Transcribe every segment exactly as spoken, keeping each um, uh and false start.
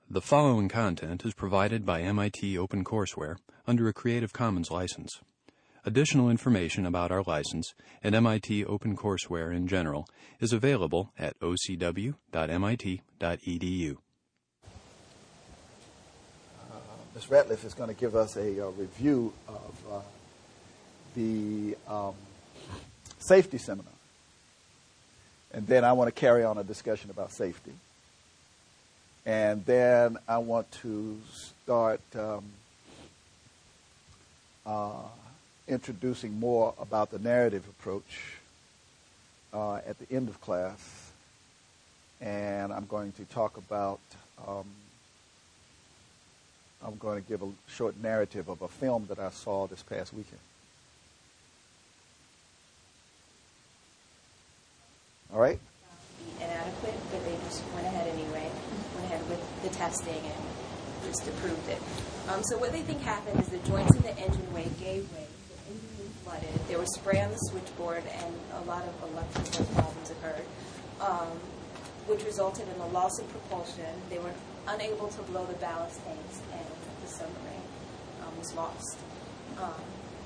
The following content is provided by M I T OpenCourseware under a Creative Commons license. Additional information about our license and M I T OpenCourseware in general is available at o c w dot m i t dot e d u. Uh, Miz Ratliff is going to give us a uh, review of uh, the um, safety seminar. And then I want to carry on a discussion about safety. And then I want to start um, uh, introducing more about the narrative approach uh, at the end of class. And I'm going to talk about, um, I'm going to give a short narrative of a film that I saw this past weekend. All right? Inadequate, but they just went ahead anyway. Went ahead with the testing and just approved it. Um, so what they think happened is the joints in the engine way gave way. The engine was flooded. There was spray on the switchboard, and a lot of electrical problems occurred, um, which resulted in a loss of propulsion. They were unable to blow the ballast tanks, and the submarine um, was lost. Um,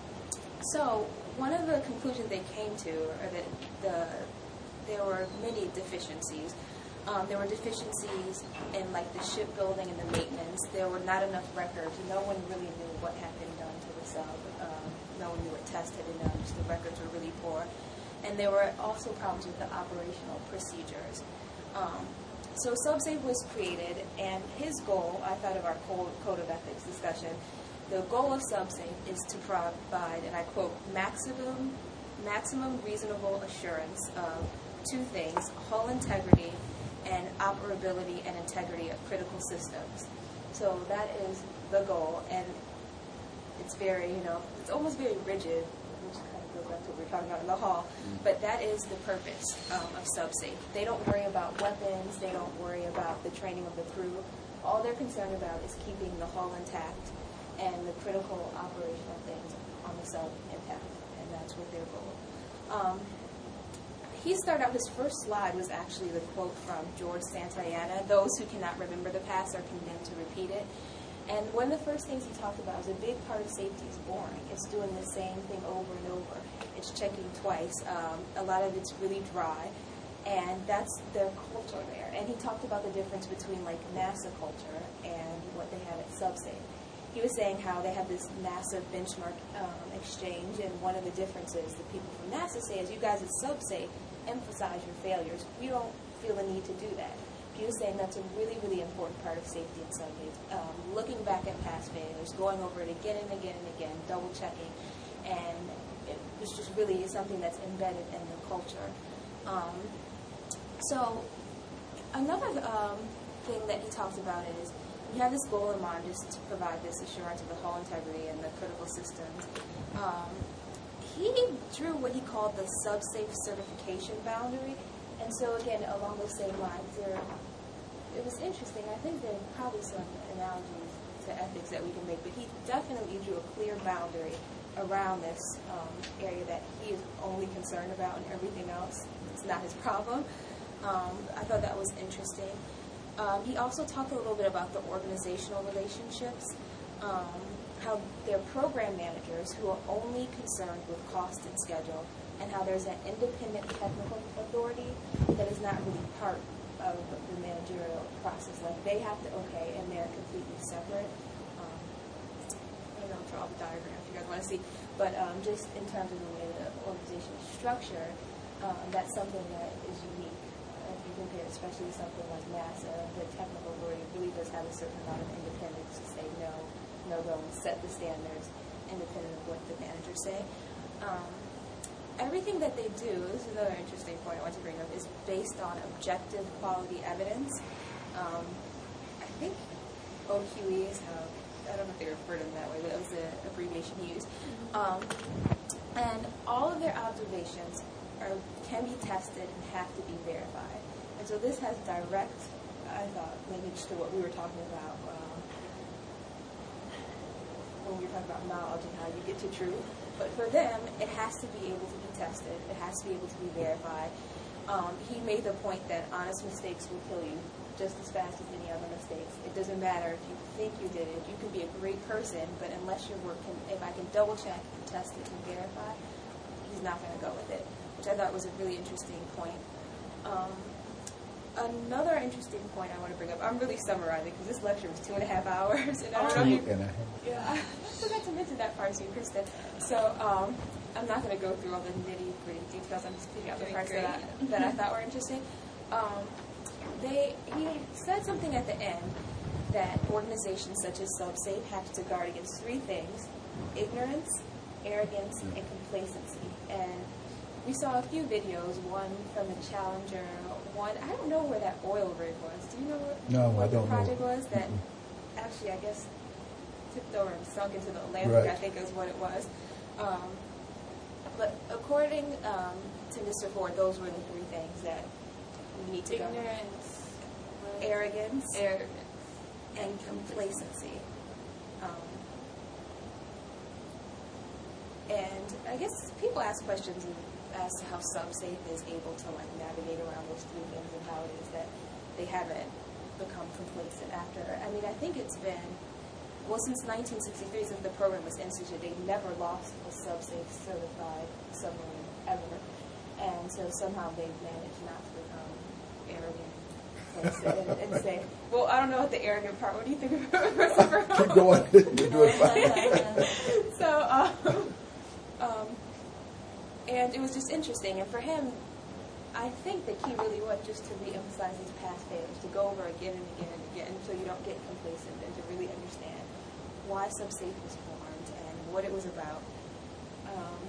so one of the conclusions they came to, or that the there were many deficiencies. Um, there were deficiencies in like the shipbuilding and the maintenance. There were not enough records. No one really knew what had been done to the sub. Um, no one knew what tests had been done. Just the records were really poor. And there were also problems with the operational procedures. Um, so SubSafe was created, and his goal, I thought of our code, code of ethics discussion, the goal of SubSafe is to provide, and I quote, maximum, maximum reasonable assurance of two things: hull integrity and operability and integrity of critical systems. So that is the goal, and it's very, you know, it's almost very rigid, which kind of goes back to what we were talking about in the hall, but that is the purpose um, of SubSafe. They don't worry about weapons, they don't worry about the training of the crew. All they're concerned about is keeping the hull intact and the critical operational things on the sub intact, and that's what their goal. Um, He started out, his first slide was actually the quote from George Santayana: "Those who cannot remember the past are condemned to repeat it." And one of the first things he talked about was a big part of safety is boring. It's doing the same thing over and over. It's checking twice. Um, a lot of it's really dry, and that's their culture there. And he talked about the difference between like NASA culture and what they have at SubSafe. He was saying how they have this NASA benchmark um, exchange, and one of the differences that people from NASA say is, you guys at SubSafe emphasize your failures. We don't feel the need to do that. He was saying that's a really, really important part of safety in SubSafe. Um, looking back at past failures, going over it again and again and again, double checking, and it was just really something that's embedded in the culture. Um, so another um, thing that he talks about is, we have this goal in mind just to provide this assurance of the hull integrity and the critical systems. Um, he drew what he called the SubSafe certification boundary. And so, again, along those same lines, there, it was interesting. I think there are probably some analogies to ethics that we can make, but he definitely drew a clear boundary around this um, area that he is only concerned about, and everything else is not his problem. Um, I thought that was interesting. Um, he also talked a little bit about the organizational relationships, um, how they're program managers who are only concerned with cost and schedule, and how there's an independent technical authority that is not really part of the managerial process. Like, they have to okay, and they're completely separate. Um, I don't know, draw the diagram if you guys want to see, but um, just in terms of the way the organization is structured, um, that's something that is unique. Compared, especially with something like NASA, the technical authority really does have a certain amount of independence to say no, no go, and set the standards independent of what the managers say. Um, everything that they do, this is another interesting point I want to bring up, is based on objective quality evidence. Um, I think O Q E is how, I don't know if they refer to them that way, but that was the abbreviation he used. Um, and all of their observations are, can be tested and have to be verified. And so this has direct, I thought, linkage to what we were talking about um, when we were talking about knowledge and how you get to truth. But for them, it has to be able to be tested. It has to be able to be verified. Um, he made the point that honest mistakes will kill you just as fast as any other mistakes. If it doesn't matter if you think you did it. You can be a great person, but unless your work can, if I can double check and test it and verify, he's not going to go with it, which I thought was a really interesting point. Um, another interesting point I want to bring up, I'm really summarizing because this lecture was two and a half hours. And I don't know if you, and a half. Yeah, I forgot to mention that part to you, Kristen. So um, I'm not going to go through all the nitty-gritty details. I'm just picking out the parts that I, that I thought were interesting. Um, they he said something at the end that organizations such as SubSafe have to guard against three things: ignorance, arrogance, and complacency. And we saw a few videos, one from a Challenger, one, I don't know where that oil rig was. Do you know what, no, what I the don't project know. was? That mm-hmm. actually, I guess, tipped over and sunk into the Atlantic, right. I think is what it was. Um, but according um, to Mister Ford, those were the three things that we need to go. Ignorance, Arrogance, arrogance, and complacency. Um, and I guess people ask questions as to how SubSafe is able to like navigate around those three things and how it is that they haven't become complacent after. I mean, I think it's been, well, since nineteen sixty-three, since the program was instituted, they've never lost a SubSafe certified submarine ever. And so somehow they've managed not to become arrogant and, and say, well, I don't know what the arrogant part, what do you think of it? Keep going. You're doing fine. So, um, um, and it was just interesting. And for him, I think the key really was just to re-emphasize his past failures, to go over again and again and again so you don't get complacent and to really understand why SubSafe was formed and what it was about. Um,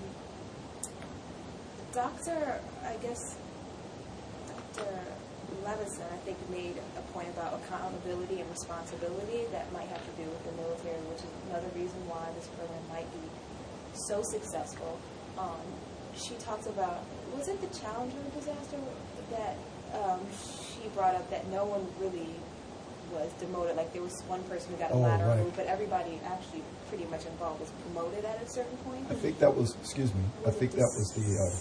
Doctor, I guess, Doctor Levison, I think, made a point about accountability and responsibility that might have to do with the military, which is another reason why this program might be so successful. Um, she talks about, was it the Challenger disaster that um, she brought up that no one really was demoted? Like there was one person who got a Oh, lateral right. move, but everybody actually pretty much involved was promoted at a certain point. I think that was, excuse me, I think that was the uh,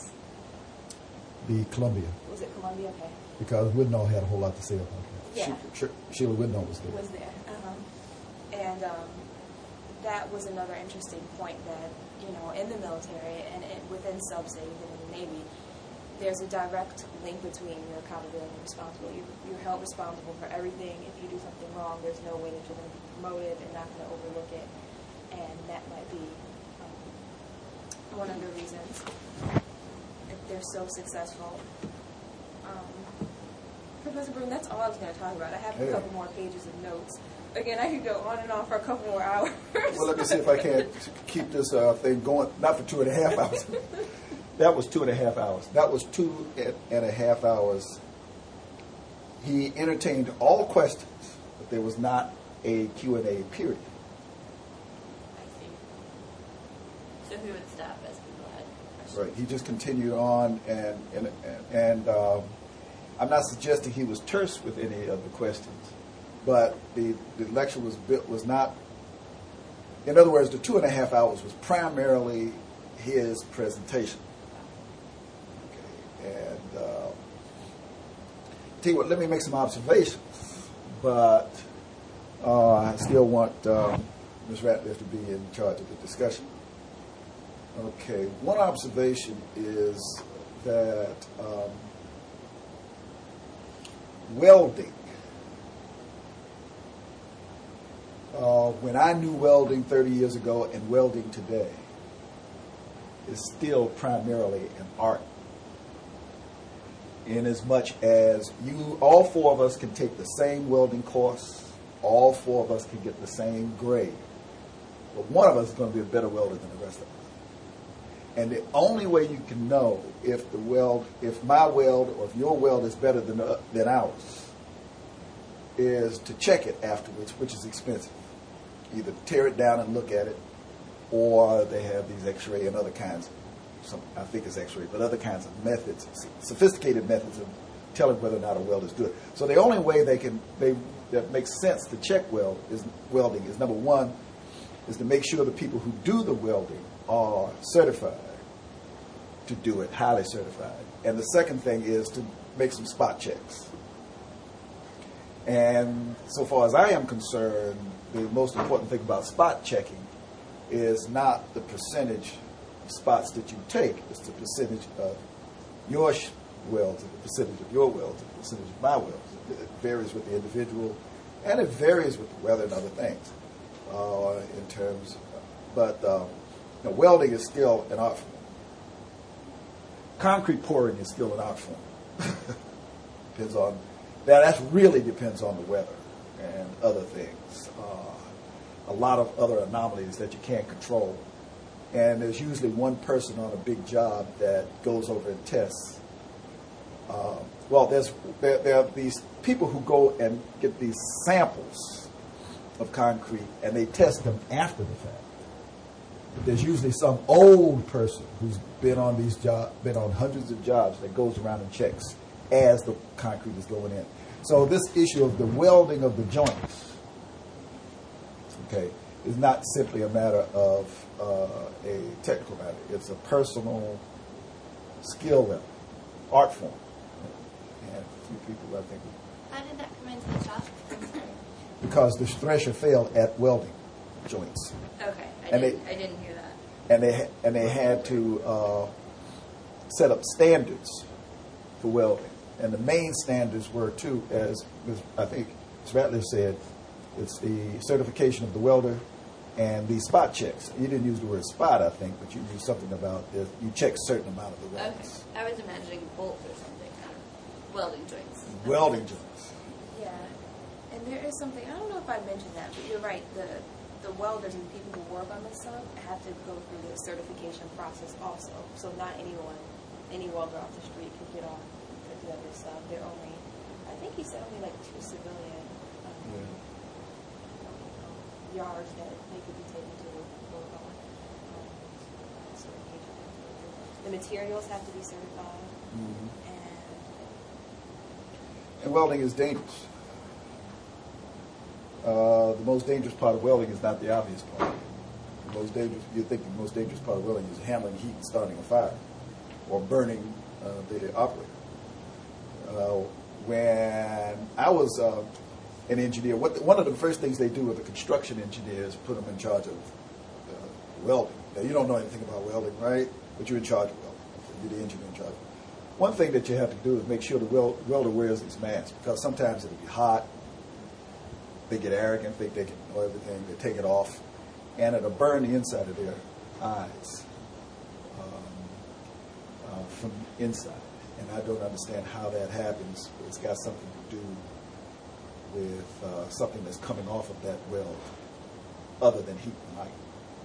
the Columbia, Was it Columbia? Okay. because Widnall had a whole lot to say about that. Yeah. She, Sheila Widnall was there. Was there. Um, and um, that was another interesting point that, you know, in the military and it, within SubSafe and in the Navy, there's a direct link between your accountability and responsibility. You're, you're held responsible for everything. If you do something wrong, there's no way that you're going to be promoted and not going to overlook it. And that might be um, one of the reasons that they're so successful. Um, Professor Broom, that's all I was going to talk about. I have a Hey. couple more pages of notes. Again, I could go on and on for a couple more hours. Well, let me see if I can keep this uh, thing going, not for two and a half hours. That was two and a half hours. That was two and a half hours. He entertained all questions, but there was not a Q and A period. I see. So he would stop as people had questions. Right. He just continued on, and and and um, I'm not suggesting he was terse with any of the questions, but the the lecture was built was not. In other words, the two and a half hours was primarily his presentation. Okay. And uh, tell you what, let me make some observations, but uh, I still want uh, Miz Ratliff to be in charge of the discussion. Okay, one observation is that um, welding, uh, when I knew welding thirty years ago and welding today, is still primarily an art. In as much as you, all four of us can take the same welding course, all four of us can get the same grade, but one of us is going to be a better welder than the rest of us. And the only way you can know if the weld, if my weld or if your weld is better than uh, than ours, is to check it afterwards, which is expensive. Either tear it down and look at it, or they have these X-ray and other kinds. Some, I think it's X-ray, but other kinds of methods, sophisticated methods of telling whether or not a weld is good. So the only way they can they that makes sense to check weld is welding is number one is to make sure the people who do the welding are certified to do it, highly certified. And the second thing is to make some spot checks. And so far as I am concerned, the most important thing about spot checking is not the percentage of spots that you take, it's the percentage of your sh- welds, and the percentage of your welds, and the percentage of my welds. It, it varies with the individual, and it varies with the weather and other things uh, in terms, but um, you know, welding is still an art form. Concrete pouring is still an art form. Depends on, that that really depends on the weather and other things. Uh, a lot of other anomalies that you can't control. And there's usually one person on a big job that goes over and tests. Uh, well, there's there, there are these people who go and get these samples of concrete and they test them after the fact. There's usually some old person who's been on these job, been on hundreds of jobs that goes around and checks as the concrete is going in. So this issue of the welding of the joints, okay, is not simply a matter of uh, a technical matter. It's a personal skill level, art form. And a few people, I think, How did that come into the shop? I'm sorry. because the thresher failed at welding joints. Okay, I And didn't, they- I didn't hear that. And they ha- and they had to uh, set up standards for welding, and the main standards were too, as Miz I think Miz Ratliff said, it's the certification of the welder and the spot checks. You didn't use the word spot, I think, but you used something about this. You check a certain amount of the Okay, welds. I was imagining bolts or something, not welding joints. Welding joints. Yeah, and there is something, I don't know if I mentioned that, but you're right, the the welders and people who work on this stuff have to go through the certification process also. So not anyone, any welder off the street can get on to the other stuff. They're only, I think he said only like two civilian um, Yeah. yards that they could be taken to work on. Um, certification. The materials have to be certified, Mhm. and And welding is dangerous. Uh, the most dangerous part of welding is not the obvious part. The most dangerous, you think the most dangerous part of welding is handling heat and starting a fire, or burning uh, the operator. Uh, when I was uh, an engineer, what the, one of the first things they do with a construction engineer is put them in charge of uh, welding. Now, you don't know anything about welding, right? But you're in charge of welding. You're the engineer in charge. One thing that you have to do is make sure the wel- welder wears these masks, because sometimes it'll be hot. They get arrogant, think they can know everything. They take it off, and it'll burn the inside of their eyes um, uh, from inside. And I don't understand how that happens. But it's got something to do with uh, something that's coming off of that weld, other than heat and light.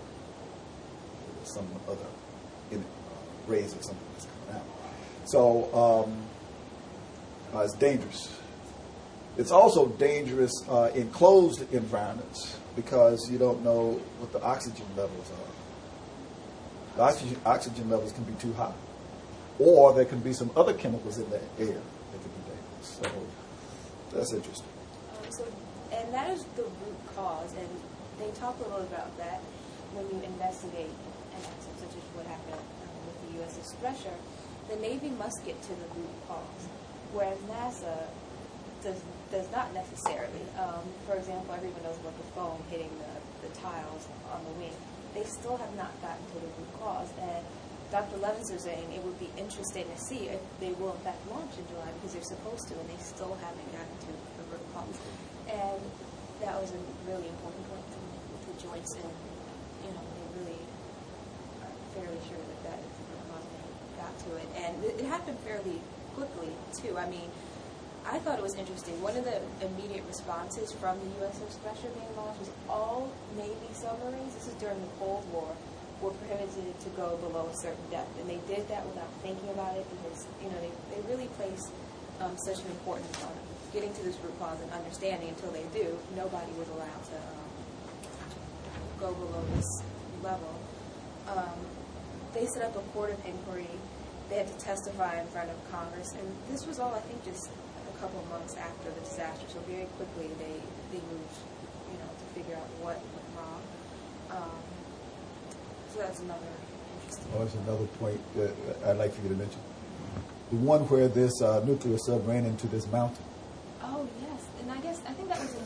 There's some other in, uh, rays or something that's coming out. So um, uh, it's dangerous. It's also dangerous uh, in closed environments because you don't know what the oxygen levels are. The oxygen, oxygen levels can be too high. Or there can be some other chemicals in the air that can be dangerous. So that's interesting. Um, so, and that is the root cause, and they talk a little about that when you investigate an accident such as what happened um, with the U S S Thresher. The Navy must get to the root cause, whereas NASA does does not necessarily. Um, for example, everyone knows about the foam hitting the, the tiles on the wing. They still have not gotten to the root cause, and Doctor Levins is saying it would be interesting to see if they will in fact launch in July because they're supposed to, and they still haven't gotten to the root cause. And that was a really important point to, to joints, and you know they really are fairly sure that that is the root cause when they got to it, and it, it happened fairly quickly too. I mean, I thought it was interesting. One of the immediate responses from the U S S Thresher being launched was all Navy submarines, this is during the Cold War, were prohibited to go below a certain depth. And they did that without thinking about it because, you know, they, they really place um, such an importance on getting to this root cause and understanding. Until they do, nobody was allowed to um, go below this level. Um, they set up a court of inquiry. They had to testify in front of Congress. And this was all, I think, just a couple of months after the disaster, so very quickly they, they moved, you know, to figure out what went wrong. Um, so that's another interesting. Oh, that's another point that I'd like for you to mention. The one where this uh, nuclear sub ran into this mountain. Oh yes, and I guess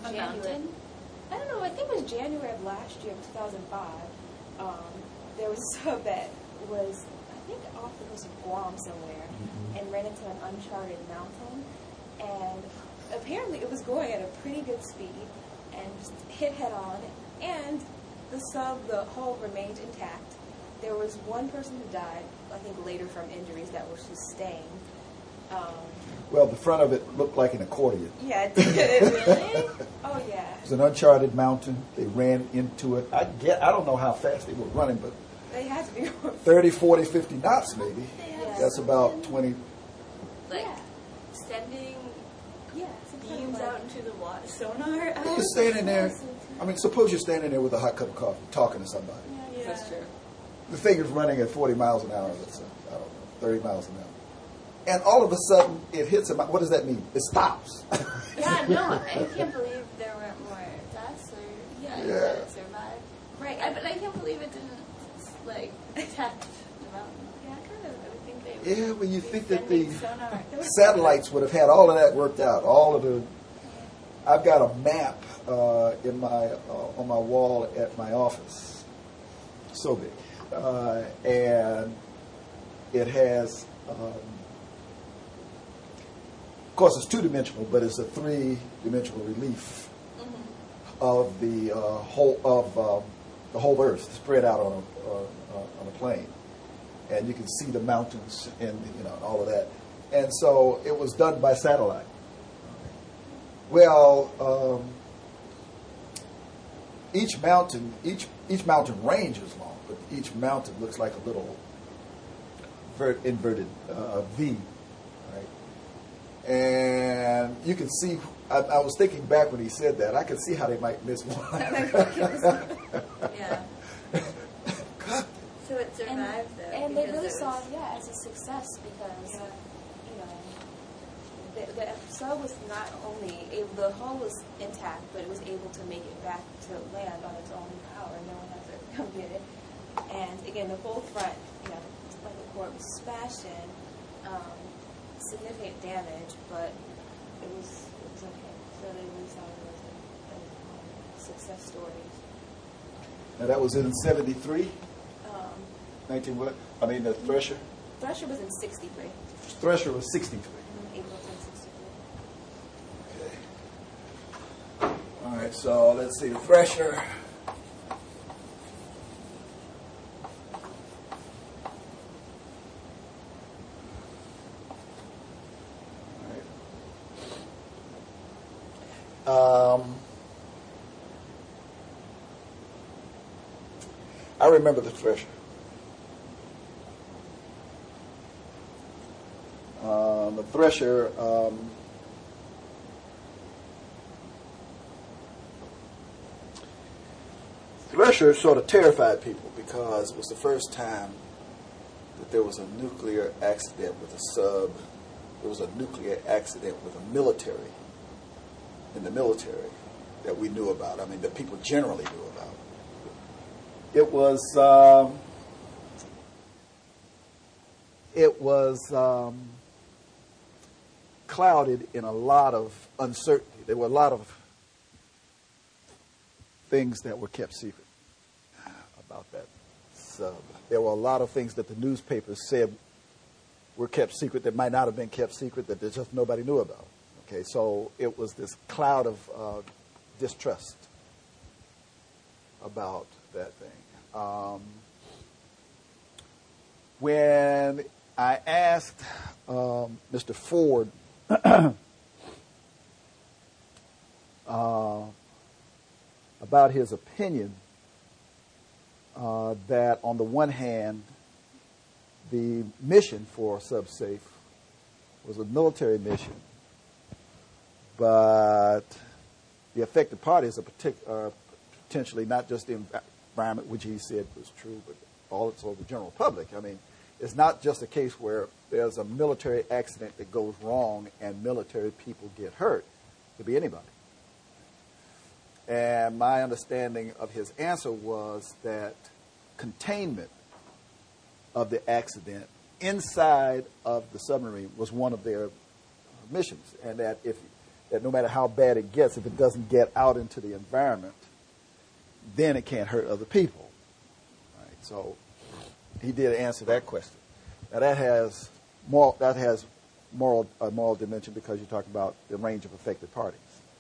A January. mountain? I don't know. I think it was January of last year, two thousand five. Um, there was a sub that was, I think, off the coast of Guam somewhere, and ran into an uncharted mountain. And apparently, it was going at a pretty good speed and just hit head on. And the sub, the hull remained intact. There was one person who died, I think, later from injuries that were sustained. Um, Well, the front of it looked like an accordion. yeah, it did. It really? Oh, yeah. It was an uncharted mountain. They ran into it. I get. I don't know how fast they were running, but They had to be. thirty, forty, fifty knots maybe. Yeah. That's about twenty. Like Yeah. sending Yeah, some kind of beams like- out into the water, sonar out. You're standing there. I mean, suppose you're standing there with a hot cup of coffee, talking to somebody. Yeah. That's true. The thing is running at forty miles an hour. Let's say, I don't know, thirty miles an hour. And all of a sudden, it hits him. What does that mean? It stops. Yeah, no, I can't believe there weren't more deaths or Yeah. yeah. Yeah. that it survived. Right. I, but I can't believe it didn't like detect the mountain. Yeah, I kind of. I would think they would Yeah, well, you be think that the sending sonar. satellites would have had all of that worked out. All of the. I've got a map uh, in my uh, on my wall at my office, so big, uh, and it has. Um, of course, it's two dimensional, but it's a three dimensional relief of the uh, whole of um, the whole Earth spread out on a uh, on a plane, and you can see the mountains and you know all of that. And so it was done by satellite. Well, um, each mountain, each each mountain range is long, but each mountain looks like a little vert, inverted uh, V, right? And you can see. I, I was thinking back when he said that. I could see how they might miss one. Yeah. So it And, survived though. and they because really it saw was- it, yeah, as a success because, Yeah. you know, the, the sub was not only able, the hull was intact, but it was able to make it back to land on its own power. No one had to come get it. And again, the whole front, you know, like the port was smashed in, um, significant damage, but it was it was okay. So they really saw it as a, as a success story. Now that was in seventy-three, Um, nineteen what? I mean the Thresher. Thresher was in sixty-three. Thresher was sixty-three. April tenth, sixty-three. Okay. All right, so let's see the Thresher. All right. Um, I remember the Thresher. Um, the Thresher. Um, Thresher sort of terrified people because it was the first time that there was a nuclear accident with a sub. There was a nuclear accident with a military, in the military, that we knew about. I mean, that people generally knew about. It was, um, it was um, clouded in a lot of uncertainty. There were a lot of things that were kept secret about that sub. There were a lot of things that the newspapers said were kept secret that might not have been kept secret that there just nobody knew about. Okay, so it was this cloud of uh, distrust about that thing. Um, when I asked um, Mister Ford uh, about his opinion uh, that on the one hand, the mission for SubSafe was a military mission, but the affected parties are, partic- are potentially not just the environment, which he said was true, but also the general public. I mean, it's not just a case where there's a military accident that goes wrong and military people get hurt. It could be anybody. And my understanding of his answer was that containment of the accident inside of the submarine was one of their missions, and that if that no matter how bad it gets, if it doesn't get out into the environment, then it can't hurt other people. Right? So he did answer that question. Now that has moral, that has moral, a moral dimension because you're talking about the range of affected parties.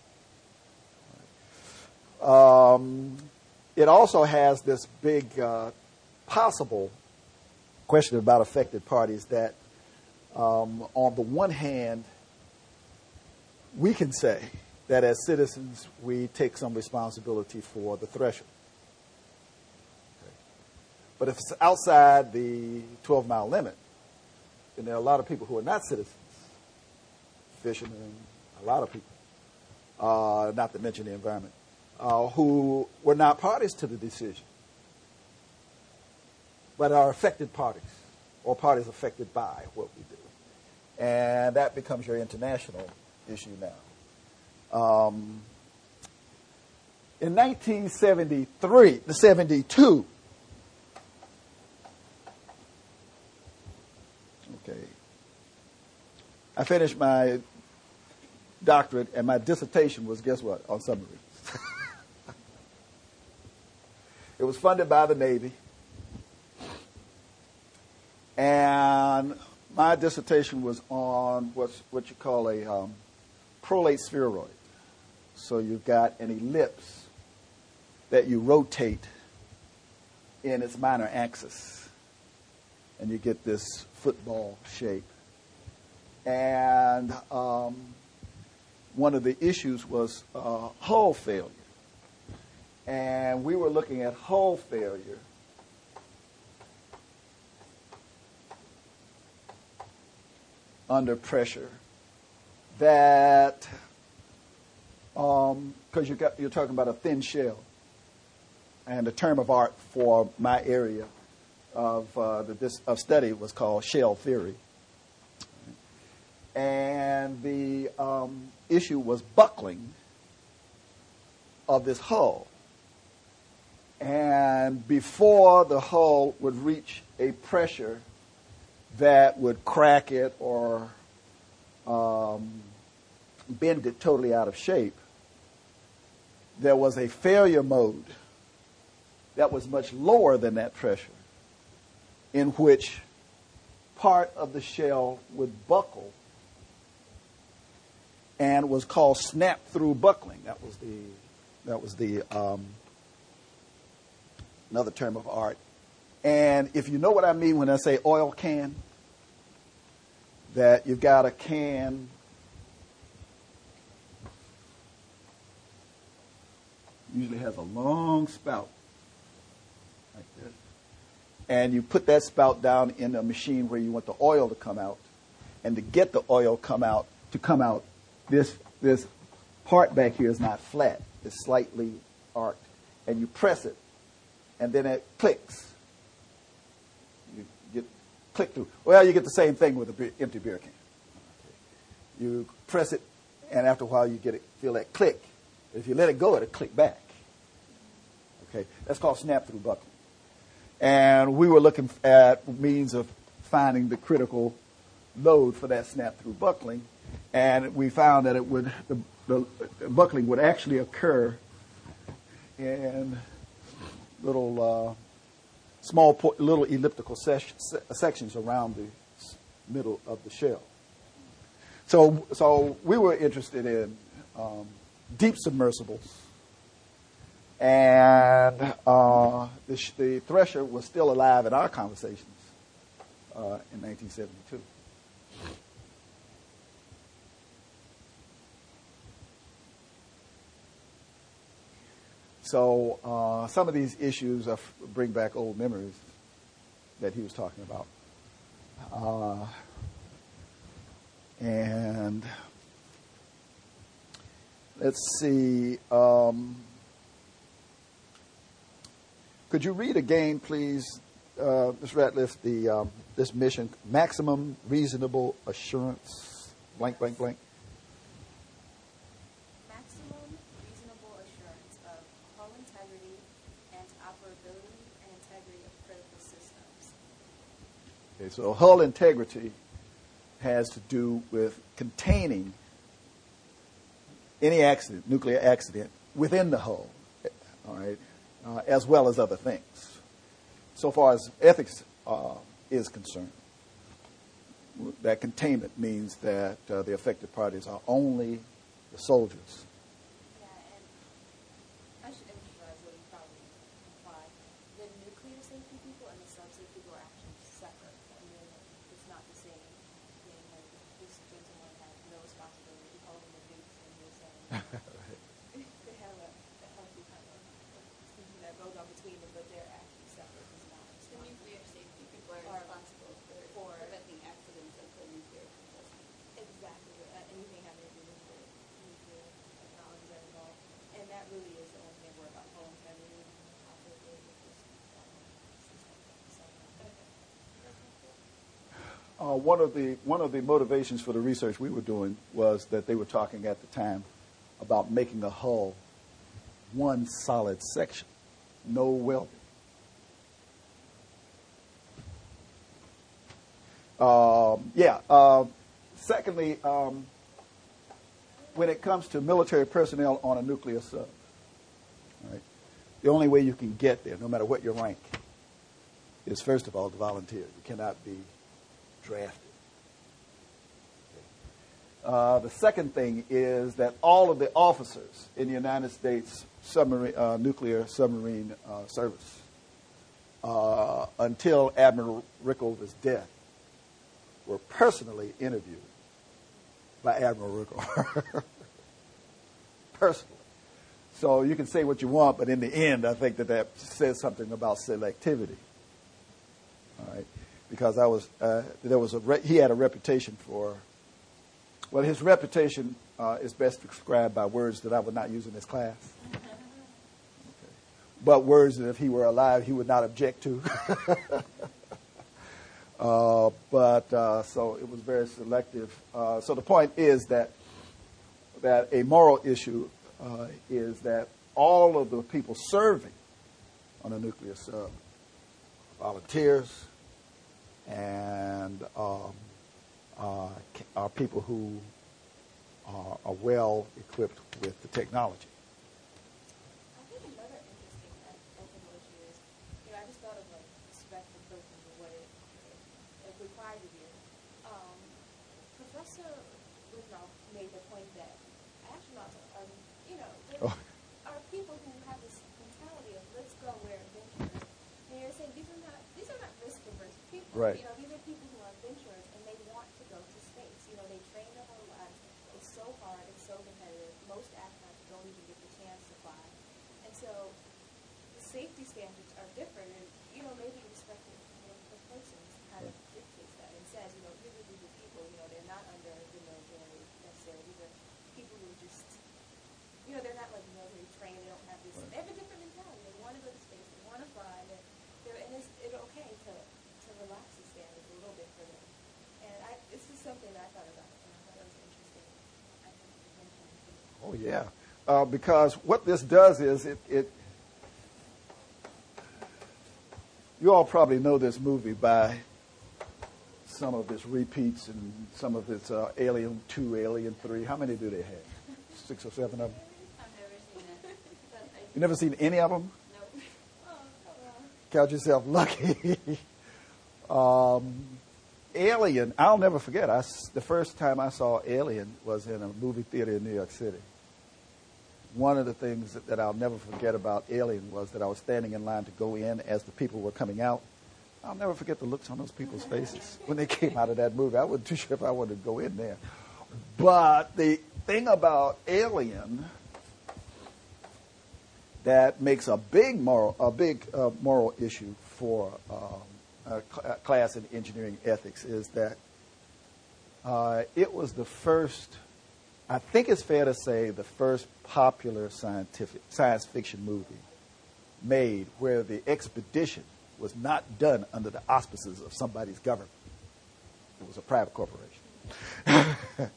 Right. Um, it also has this big uh, possible question about affected parties that, um, on the one hand, we can say that as citizens we take some responsibility for the threshold. Okay. But if it's outside the twelve-mile limit, then there are a lot of people who are not citizens, fishermen, a lot of people, uh, not to mention the environment, uh, who were not parties to the decision, but are affected parties, or parties affected by what we do. And that becomes your international issue now. Um, in nineteen seventy-three, the seventy-two, okay, I finished my doctorate, and my dissertation was, guess what, on submarines. It was funded by the Navy, and my dissertation was on what's what you call a um, prolate spheroid. So you've got an ellipse that you rotate in its minor axis, and you get this football shape. And um, one of the issues was uh, hull failure. And we were looking at hull failure under pressure that, um, because you got, you're talking about a thin shell, and the term of art for my area of uh, the, this, of study was called shell theory. And the um, issue was buckling of this hull. And before the hull would reach a pressure that would crack it or um, bend it totally out of shape, there was a failure mode that was much lower than that pressure, in which part of the shell would buckle, and was called snap-through buckling. That was the that was the um, another term of art. And if you know what I mean when I say oil can, that you've got a can usually has a long spout like this, and you put that spout down in a machine where you want the oil to come out, and to get the oil come out to come out, this this part back here is not flat; it's slightly arced, and you press it, and then it clicks. You get click through. Well, you get the same thing with an beer, empty beer can. You press it, and after a while, you get it feel that click. If you let it go, it'll click back. Okay, that's called snap-through buckling. And we were looking at means of finding the critical load for that snap-through buckling, and we found that it would the, the, the buckling would actually occur in little uh, small po- little elliptical ses- sections around the middle of the shell. So, so we were interested in um, deep submersibles, and uh, the, sh- the Thresher was still alive in our conversations uh, in nineteen seventy-two. So uh, some of these issues of bring back old memories that he was talking about. Uh, and let's see. Um, could you read again, please, uh, Miz Ratliff, the um, this mission, maximum reasonable assurance, blank, blank, blank. Maximum reasonable assurance of hull integrity and operability and integrity of critical systems. Okay, so hull integrity has to do with containing any accident, nuclear accident, within the hull, all right, uh, as well as other things. So far as ethics uh, is concerned, that containment means that uh, the affected parties are only the soldiers. Yeah, and I should emphasize what you probably implied. The nuclear safety people and the sub-safety people are actually separate. I mean, it's not the same thing. Like, this gentleman had no responsibility. We call them the nukes, and he was saying they have a, a healthy kind of thinking that goes on between them, but they're actually separate. It's not The responsible. nuclear safety people are Are responsible for, for- preventing accidents of the nuclear process. Exactly. Uh, anything having to do with the nuclear technology that involved. And that really is the only thing we're about home family operated with this um, system. So, Uh, one of the one of the motivations for the research we were doing was that they were talking at the time about making a hull one solid section, no welding. Um, yeah. Uh, secondly, um, when it comes to military personnel on a nuclear sub, right, the only way you can get there, no matter what your rank, is first of all to volunteer. You cannot be drafted. Uh, the second thing is that all of the officers in the United States submarine, uh, nuclear submarine uh, service, uh, until Admiral Rickover's death, were personally interviewed by Admiral Rickover. Personally. So you can say what you want, but in the end, I think that that says something about selectivity. All right. Because I was, uh, there was a re- he had a reputation for, well, his reputation uh, is best described by words that I would not use in this class. Okay. But words that if he were alive, he would not object to. uh, but, uh, so it was very selective. Uh, so the point is that, that a moral issue uh, is that all of the people serving on a nuclear sub, volunteers, and um, uh, are people who are, are well equipped with the technology. I think another interesting ethical issue is, you know, I just thought of like respect for persons and what it, it requires of you. Um, Professor Wisnoff made the point that astronauts are, you know, Oh. are people who have this mentality of let's go where adventurous. And you're saying these are not these are not risk averse people. Right. You know, these are people who are adventurous and they want to go to space. You know, they train their whole lives. It's so hard. It's so competitive. Most astronauts don't even get the chance to fly. And so the safety standards are different. And, you know, maybe respecting the persons kind of dictates that and says, you know, these are these are people, you know, they're not under the military necessarily. These are people who just, you know, they're not like military trained. They don't have this. They have a different mentality. They want to go to space. They want to fly. They're, they're, and it's, it's okay to, to relax the standards a little bit for them. And I, this is something that I thought about, and I thought it was interesting. I think to mention. Oh, yeah. Uh, because what this does is it, it, you all probably know this movie by some of its repeats and some of its uh, Alien two, Alien three. How many do they have? Six or seven of them? I've never seen it. But I, You never seen any of them? nope. Oh, well. Count yourself lucky. um, Alien, I'll never forget. I s the first time I saw Alien was in a movie theater in New York City. One of the things that, that I'll never forget about Alien was that I was standing in line to go in as the people were coming out. I'll never forget the looks on those people's faces when they came out of that movie. I wasn't too sure if I wanted to go in there. But the thing about Alien that makes a big moral, a big uh, moral issue for um, a, cl- a class in engineering ethics is that uh, it was the first, I think it's fair to say, the first popular scientific science fiction movie made where the expedition was not done under the auspices of somebody's government. It was a private corporation.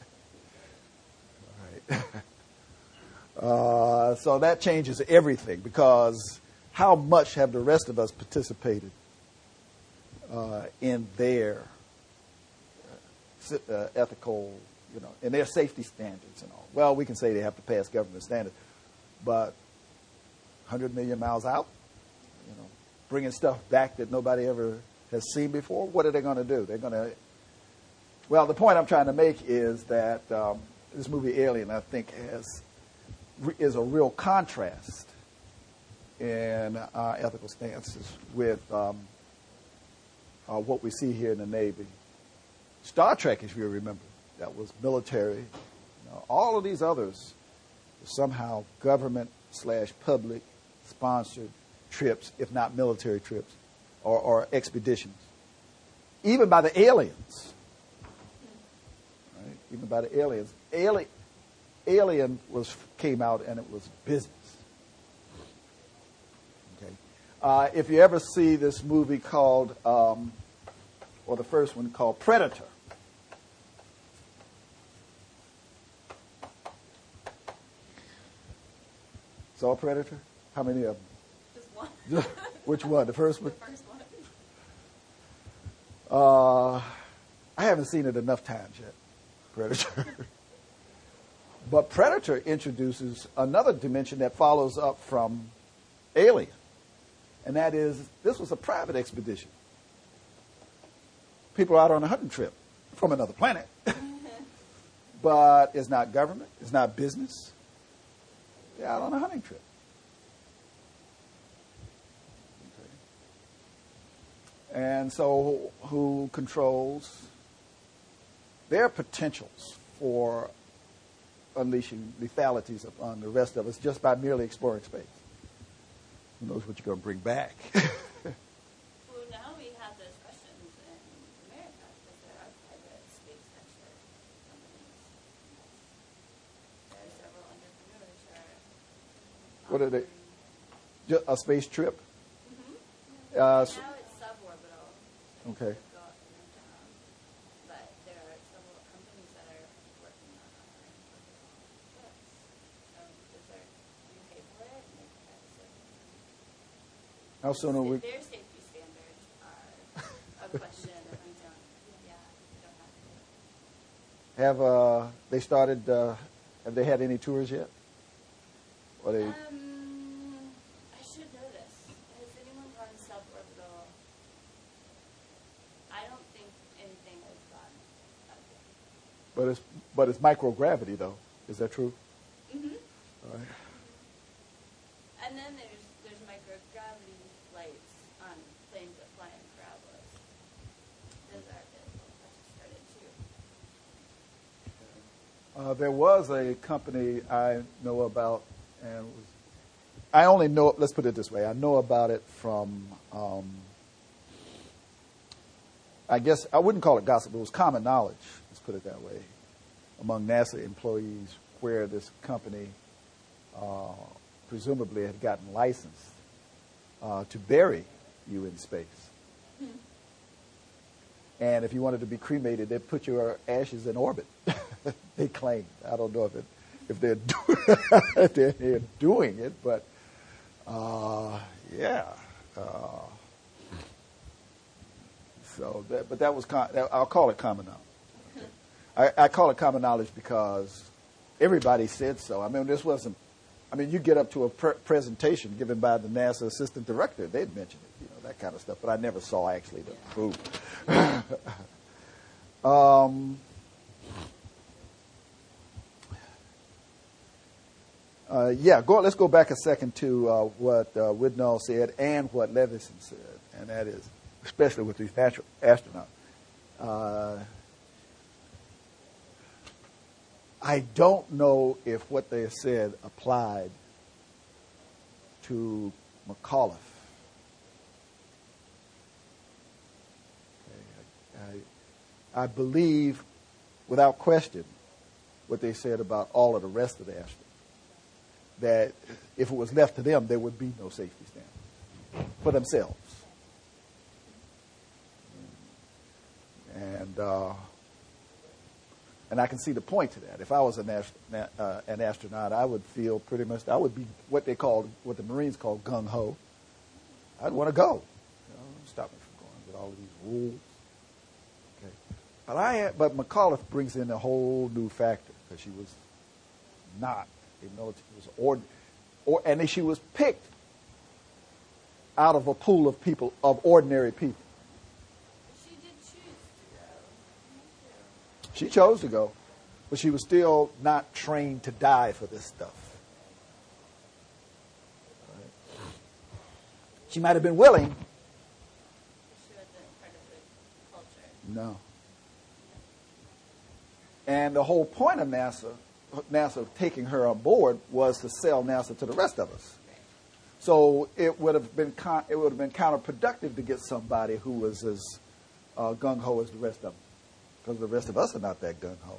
All right. Uh, so that changes everything, because how much have the rest of us participated uh, in their uh, ethical you know, and their safety standards and all. Well, we can say they have to pass government standards, but one hundred million miles out, you know, bringing stuff back that nobody ever has seen before, what are they going to do? They're going to, well, the point I'm trying to make is that um, this movie Alien, I think, has is a real contrast in our ethical stances with um, uh, what we see here in the Navy. Star Trek, if you remember, that was military. You know, all of these others were somehow government slash public sponsored trips, if not military trips, or, or expeditions. Even by the aliens. Right? Even by the aliens. Ali- Alien was came out and it was business. Okay. Uh, if you ever see this movie called, um, or the first one called Predator. Saw Predator? How many of them? Just one. Which one? The first one? The first one. Uh, I haven't seen it enough times yet, Predator. But Predator introduces another dimension that follows up from Alien. And that is, this was a private expedition. People are out on a hunting trip from another planet. But it's not government. It's not business. They're out on a hunting trip. Okay. And so who controls their potentials for unleashing lethalities upon the rest of us just by merely exploring space? Who knows what you're going to bring back? Well, now we have those questions in America because there are private space venture companies. There are several entrepreneurs who are. What are they? Just a space trip? Mm-hmm. Uh, so- now it's suborbital. So Okay. you go up and down. But there are several companies that are working on offering orbital trips. So is there, do you pay for it? And they can have a certain- How soon are we? Their safety standards are a question that we don't, yeah, we don't have to. Have uh, they started? Uh, have they had any tours yet? Or they? Um, I should know this. Has anyone gone suborbital? I don't think anything has gone up yet. But it's but it's microgravity though. Is that true? Mm-hmm. All right. And then there's there's microgravity flights on planes that fly in parabolas. Those are available. That just started too. Uh, there was a company I know about, and it was, I only know. Let's put it this way: I know about it from. Um, I guess I wouldn't call it gossip. It was common knowledge. Let's put it that way, among NASA employees, where this company uh, presumably had gotten licensed uh, to bury you in space. And if you wanted to be cremated, they'd put your ashes in orbit. They claimed. I don't know if it, if they're doing, if they're, they're doing it, but uh, yeah. Uh, so, that, but that was con- I'll call it common knowledge. I, I call it common knowledge because everybody said so. I mean, this wasn't. I mean, you get up to a pre- presentation given by the NASA assistant director, they'd mention it, you know, that kind of stuff. But I never saw actually the proof. um, uh, yeah, go. Let's go back a second to uh, what uh, Widnall said and what Levison said, and that is, especially with these natural astronauts. Uh, I don't know if what they said applied to McAuliffe. Okay. I, I believe, without question, what they said about all of the rest of the astronauts. That if it was left to them, there would be no safety standards for themselves. And uh, and I can see the point to that. If I was an, ast- uh, an astronaut, I would feel pretty much, I would be what they called, what the Marines call gung-ho. I'd want to go. You know, stop me from going with all of these rules. Okay. But I, but McAuliffe brings in a whole new factor because she was not a military, was ord, or, and she was picked out of a pool of people, of ordinary people. She did choose to go. She chose to go, but she was still not trained to die for this stuff. Right. She might have been willing. She wasn't part of the culture. No. And the whole point of NASA, NASA taking her on board was to sell NASA to the rest of us. So it would have been con- it would have been counterproductive to get somebody who was as uh, gung ho as the rest of them, because the rest of us are not that gung ho.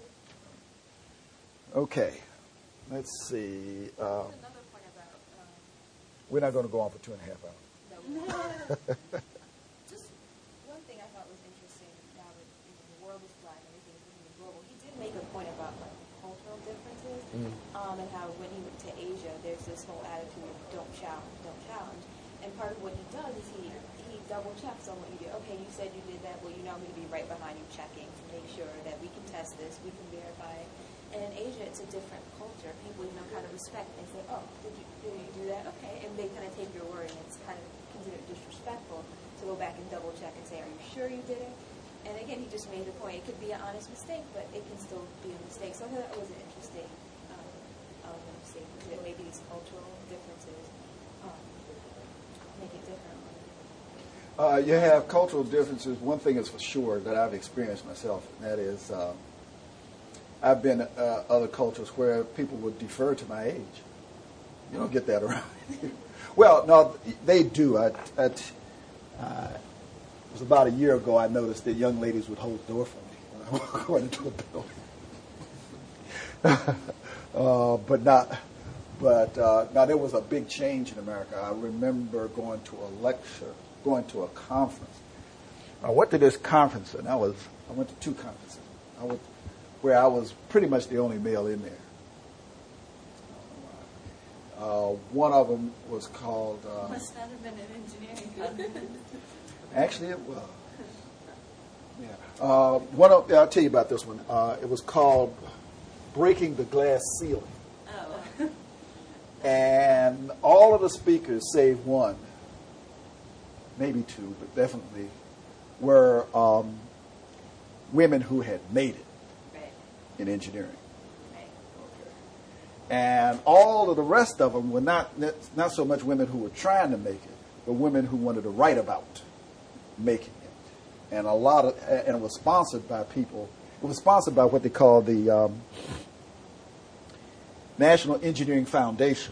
Okay, let's see. Uh, Another point about um, we're not going to go on for two and a half hours. no, just one thing I thought was interesting. Now that you know, the world is flat and everything is becoming global, he did make a point about like cultural differences, Mm. um, and how when he went to Asia, there's this whole attitude of don't challenge, don't challenge. And part of what he does is he he double checks on what you do. Okay, you said you did that. Well, you know I'm going to be right behind you checking to make sure that we can test this, we can verify it. And in Asia, it's a different culture. People, you know, kind of respect. They say, oh, did you, did you do that? Okay. And they kind of take your word, and it's kind of considered disrespectful to go back and double check and say, are you sure you did it? And again, he just made the point. It could be an honest mistake, but it can still be a mistake. So I thought that was an interesting um, element of safety, that maybe these cultural differences um, make it different. Uh, you have cultural differences. One thing is for sure that I've experienced myself, and that is uh, I've been uh, other cultures where people would defer to my age. You don't get that around. Well, no, they do. I, I, uh, it was about a year ago I noticed that young ladies would hold the door for me when I walk going into a building. uh, but not. But uh, now there was a big change in America. I remember going to a lecture, going to a conference. I went to this conference, and I was I went to two conferences. I went where I was pretty much the only male in there. Uh, one of them was called. Uh, Must not have been an engineering conference. Actually, it was. Yeah. Uh, one of, I'll tell you about this one. Uh, it was called Breaking the Glass Ceiling. Oh. And all of the speakers, save one, maybe two, but definitely, were um, women who had made it Right. in engineering. Right. And all of the rest of them were not not so much women who were trying to make it, but women who wanted to write about making it. And a lot of, and it was sponsored by people. It was sponsored by what they call the um, National Engineering Foundation.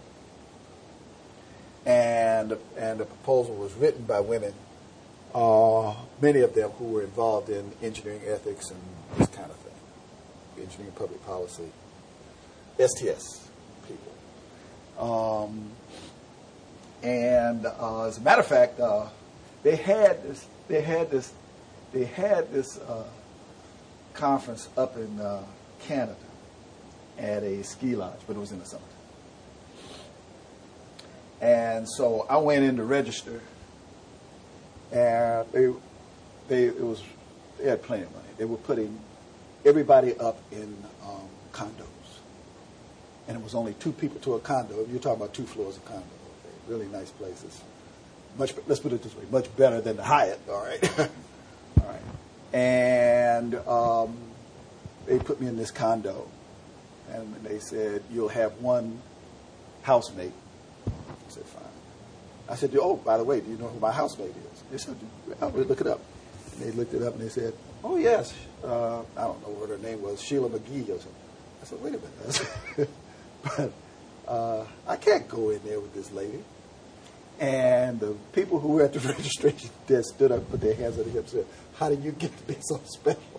And and the proposal was written by women, uh, many of them who were involved in engineering ethics and this kind of thing, engineering public policy, S T S people. Um, and uh, as a matter of fact, uh, they had this. They had this. They had this uh, conference up in uh, Canada at a ski lodge, but it was in the summertime. And so I went in to register, and they, they, it was, they had plenty of money. They were putting everybody up in um, condos, and it was only two people to a condo. You're talking about two floors of condo. Okay? Really nice places. Much, let's put it this way, much better than the Hyatt. All right, all right. And um, they put me in this condo, and they said you'll have one housemate. I said, fine. I said, oh, by the way, do you know who my housemate is? They said, well, we'll look it up. And they looked it up, and they said, oh, yes. Uh, I don't know what her name was, Sheila McGee or something. I said, wait a minute. but uh, I can't go in there with this lady. And the people who were at the registration desk stood up, put their hands on their hips, and said, how did you get to be so special?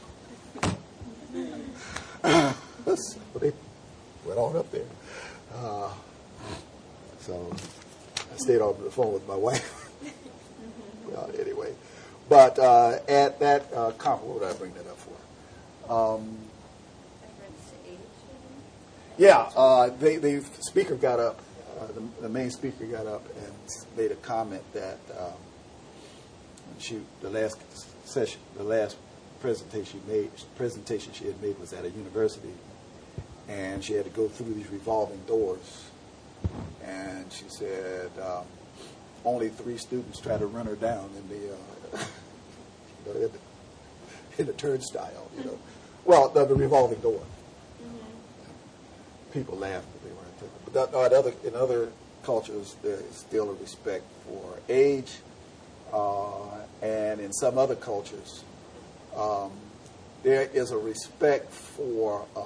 So they went on up there. Uh, So I stayed on the phone with my wife. Well, anyway, but uh, at that uh, conference, what would I bring that up for? Um, Reference to age? yeah, uh, they, the speaker got up, uh, the, the main speaker got up and made a comment that um, she, the last session, the last presentation made presentation she had made was at a university, and she had to go through these revolving doors. And she said um, only three students tried to run her down in the, uh, you know, in the, in the turnstile. You know, well, the, the revolving door. Mm-hmm. People laughed, but they weren't taken. But that, no, in other in other cultures, there is still a respect for age, uh, and in some other cultures, um, there is a respect for. Um,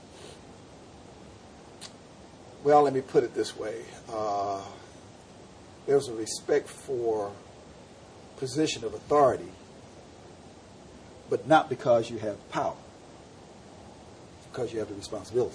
Well, let me put it this way. Uh, there's a respect for position of authority, but not because you have power. It's because you have the responsibility.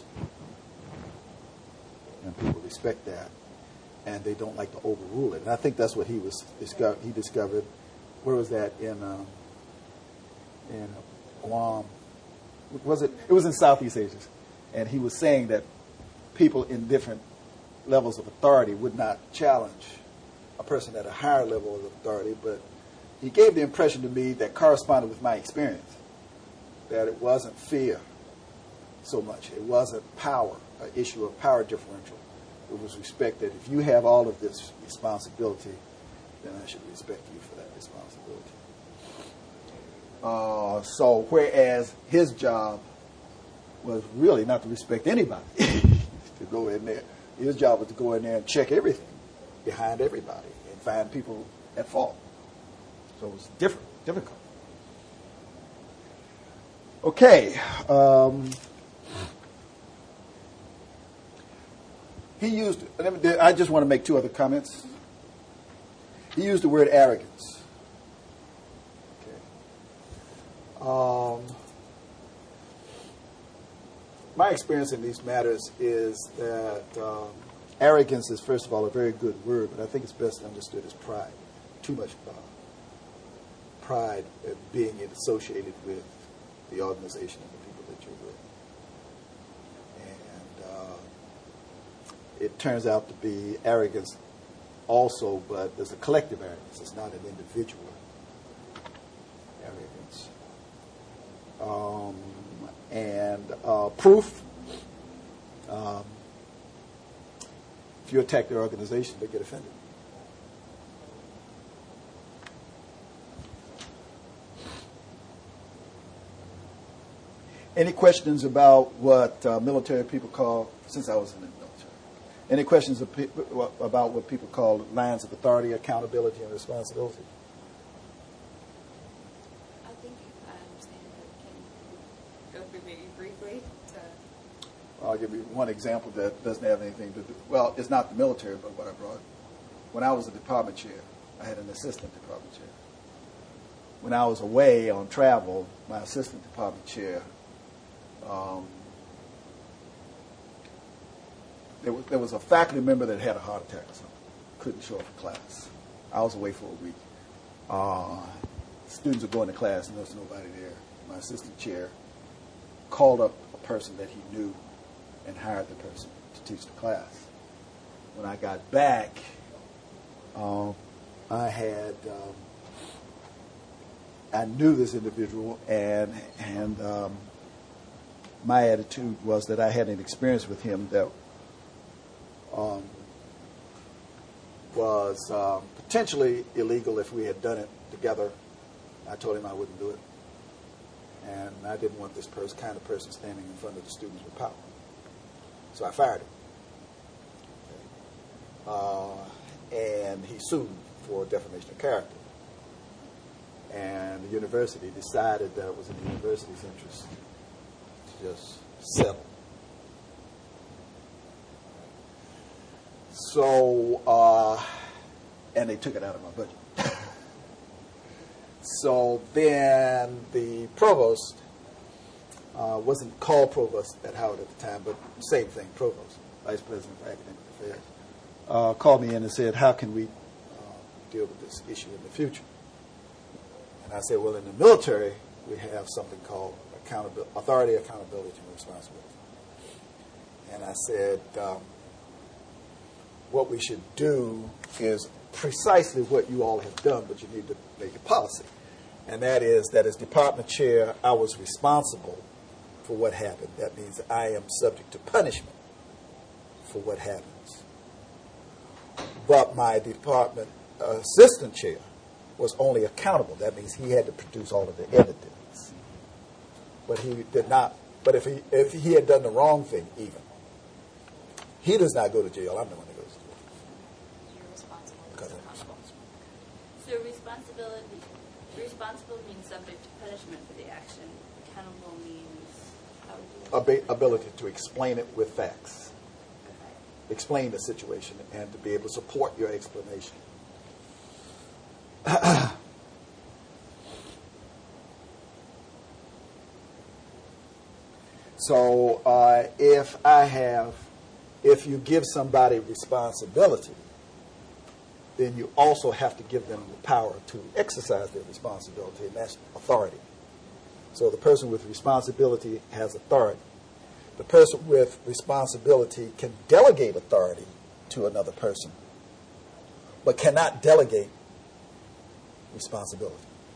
And people respect that, and they don't like to overrule it. And I think that's what he was discovered. He discovered. Where was that? In um, in Guam. Was it? It was in Southeast Asia, and he was saying that people in different levels of authority would not challenge a person at a higher level of authority, but he gave the impression to me that corresponded with my experience, that it wasn't fear so much. It wasn't power, an issue of power differential. It was respect that if you have all of this responsibility, then I should respect you for that responsibility. Uh, so whereas his job was really not to respect anybody, to go in there. His job was to go in there and check everything behind everybody and find people at fault. So it was different, difficult. Okay. Um, he used, I just want to make two other comments. He used the word arrogance. Okay. Um, My experience in these matters is that um, arrogance is, first of all, a very good word, but I think it's best understood as pride. Too much uh, pride at being associated with the organization and the people that you're with. And uh, it turns out to be arrogance also, but there's a collective arrogance. It's not an individual arrogance. Um, And uh, proof, um, if you attack their organization, they get offended. Any questions about what uh, military people call, since I was in the military, any questions of pe- about what people call lines of authority, accountability, and responsibility? I'll give you one example that doesn't have anything to do. Well, it's not the military, but what I brought. When I was a department chair, I had an assistant department chair. When I was away on travel, my assistant department chair, um, there was, there was a faculty member that had a heart attack or something, couldn't show up for class. I was away for a week. Uh, students were going to class, and there was nobody there. My assistant chair called up a person that he knew and hired the person to teach the class. When I got back, um, I had um, I knew this individual, and and um, my attitude was that I had an experience with him that um, was um, potentially illegal if we had done it together. I told him I wouldn't do it, and I didn't want this person, kind of person standing in front of the students with power. So I fired him. Uh, and he sued for defamation of character. And the university decided that it was in the university's interest to just settle. So, uh, and they took it out of my budget. So then the provost, uh, wasn't called provost at Howard at the time, but same thing, provost, vice president of academic affairs, uh, called me in and said, how can we uh, deal with this issue in the future? And I said, well, in the military, we have something called accountability, authority, accountability, and responsibility. And I said, um, what we should do is precisely what you all have done, but you need to make it policy. And that is that as department chair, I was responsible for what happened. That means I am subject to punishment for what happens. But my department assistant chair was only accountable. That means he had to produce all of the evidence. But he did not. But if he if he had done the wrong thing, even he does not go to jail. I'm the one that goes to jail. You're responsible. Because I'm responsible. So responsibility, responsible means subject to punishment for the action. Accountable means how would you? Ab- ability to explain it with facts, Okay. explain the situation, and to be able to support your explanation. So uh, if I have, if you give somebody responsibility, then you also have to give them the power to exercise their responsibility, and that's authority. So the person with responsibility has authority. The person with responsibility can delegate authority to another person, but cannot delegate responsibility.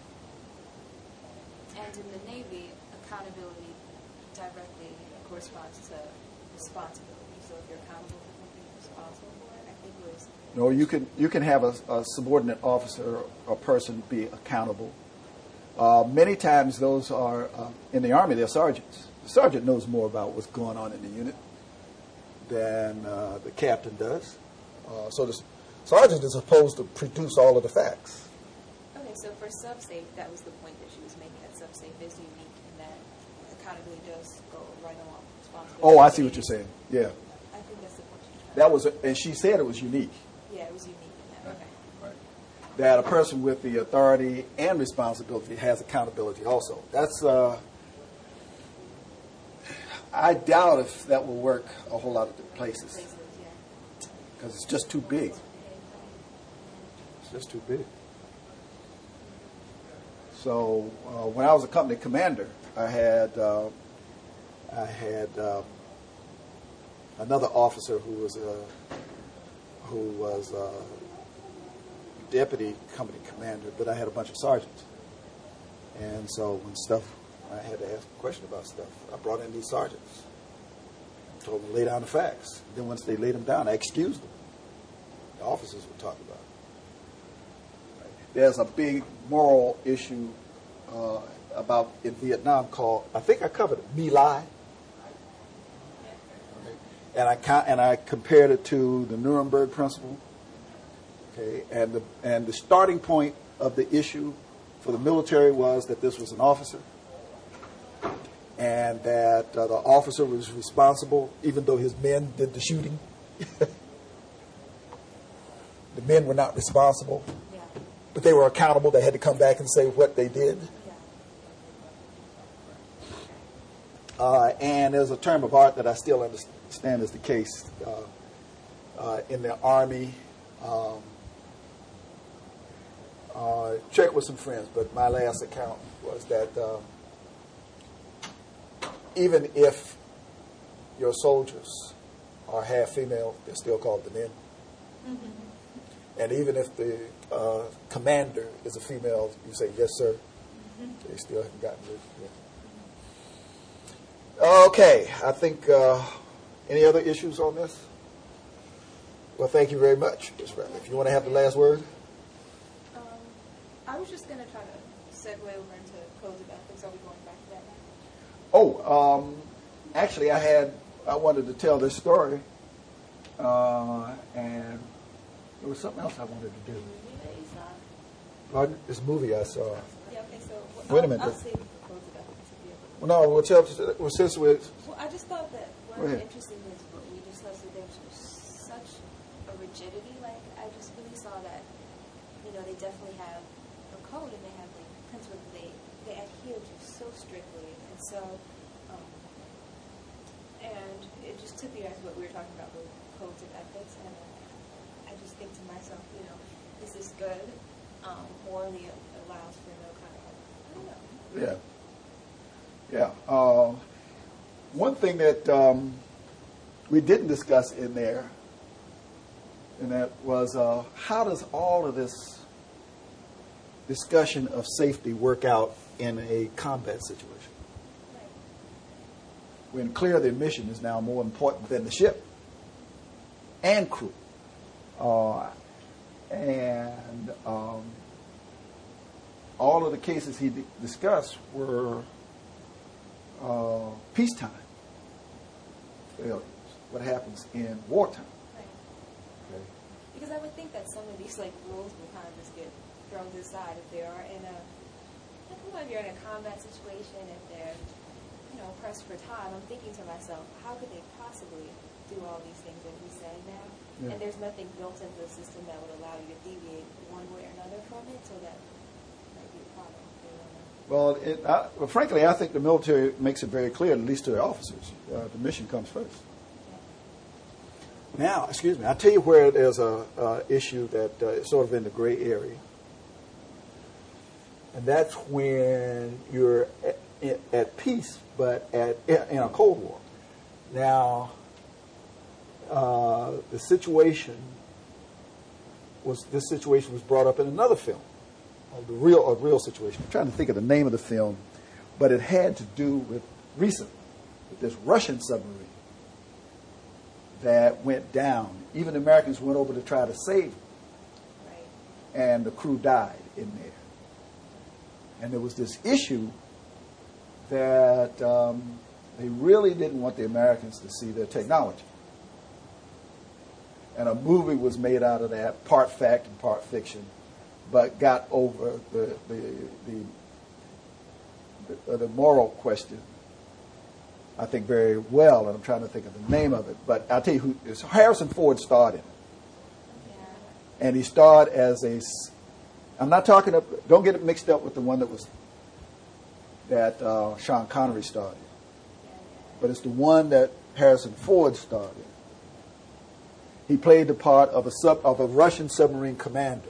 And in the Navy, accountability directly corresponds to responsibility. So if you're accountable for something, you're responsible for it. I think it was. No, you can you can have a, a subordinate officer or person be accountable. Uh, many times those are uh, in the Army. They're sergeants. The sergeant knows more about what's going on in the unit than uh, the captain does. Uh, so the sergeant is supposed to produce all of the facts. Okay, so for SubSafe, that was the point that she was making, that SubSafe is unique and that accountability does go right along with responsibility. Oh, I see what you're saying. Yeah, I think that's the point she's trying that was, and she said it was unique. to Yeah, it was unique in that. Okay. Right. That a person with the authority and responsibility has accountability also. That's, uh, I doubt if that will work a whole lot of the places Places, yeah. because it's just too big. It's just too big. So uh, when I was a company commander, I had uh, I had uh, another officer who was a who was a deputy company commander, but I had a bunch of sergeants, and so when stuff I had to ask a question about stuff, I brought in these sergeants, told them to lay down the facts. Then once they laid them down, I excused them. The officers would talk about it. There's a big moral issue uh, about in Vietnam called, I think I covered it, Me Lie. And I con- and I compared it to the Nuremberg Principle. Okay, and the and the starting point of the issue for the military was that this was an officer, and that uh, the officer was responsible, even though his men did the shooting. The men were not responsible, Yeah. but they were accountable. They had to come back and say what they did. Yeah. Uh, and there's a term of art that I still understand is the case uh, uh, in the Army. Um, uh, check with some friends, but my last account was that uh, even if your soldiers are half female, they're still called the men. Mm-hmm. And even if the uh, commander is a female, you say, yes, sir. Mm-hmm. They still haven't gotten rid of it. Okay, I think, uh, any other issues on this? Well, thank you very much, Miz Ratliff. If you want to have the last word? Um, I was just going to try to segue over into codes of ethics. Are we going back to that now? Oh, um, actually, I had, I wanted to tell this story, uh, and there was something else I wanted to do. Pardon? This movie I saw. Yeah, okay, so well, Wait a I'll- minute. I'll save codes of ethics if you have. Well, no, well, tell, well, since we're, Well, I just thought that Go one ahead. interesting is what we discussed, that there's such a rigidity. Like, I just really saw that, you know, they definitely have a code and they have like principles that they, they adhere to so strictly. And so, um, and it just took me back to what we were talking about with codes of ethics. And uh, I just think to myself, you know, this is good, um, morally it allows for no kind of, I don't know. yeah. Yeah. Uh, one thing that um, we didn't discuss in there, and that was uh, how does all of this discussion of safety work out in a combat situation? When clear the mission is now more important than the ship and crew. Uh, and um, all of the cases he d- discussed were uh, peacetime failures. What happens in wartime? Right. Okay. Because I would think that some of these like rules will kind of just get thrown to the side if they are in a, like, well, if you're in a combat situation, if they're, you know, pressed for time. I'm thinking to myself, how could they possibly do all these things that he's saying now? Yeah. And there's nothing built into the system that would allow you to deviate one way or another from it, so that might be a problem. You know? Well, it, I, well, frankly, I think the military makes it very clear, at least to their officers, uh, the mission comes first. Now, excuse me, I'll tell you where there's a uh, issue that uh, is sort of in the gray area. And that's when you're at, at peace, but at in a Cold War. Now, uh, the situation was this situation was brought up in another film, the real a real situation. I'm trying to think of the name of the film, but it had to do with recent with this Russian submarine that went down. Even the Americans went over to try to save it, Right. and the crew died in there. And there was this issue that um, they really didn't want the Americans to see their technology. And a movie was made out of that, part fact and part fiction, but got over the the the, the, the moral question, I think, very well. And I'm trying to think of the name of it. But I'll tell you who, it's Harrison Ford starred in it. Yeah. And he starred as a, I'm not talking, of, don't get it mixed up with the one that was, that uh, Sean Connery starred in. But it's the one that Harrison Ford starred in. He played the part of a sub, of a Russian submarine commander.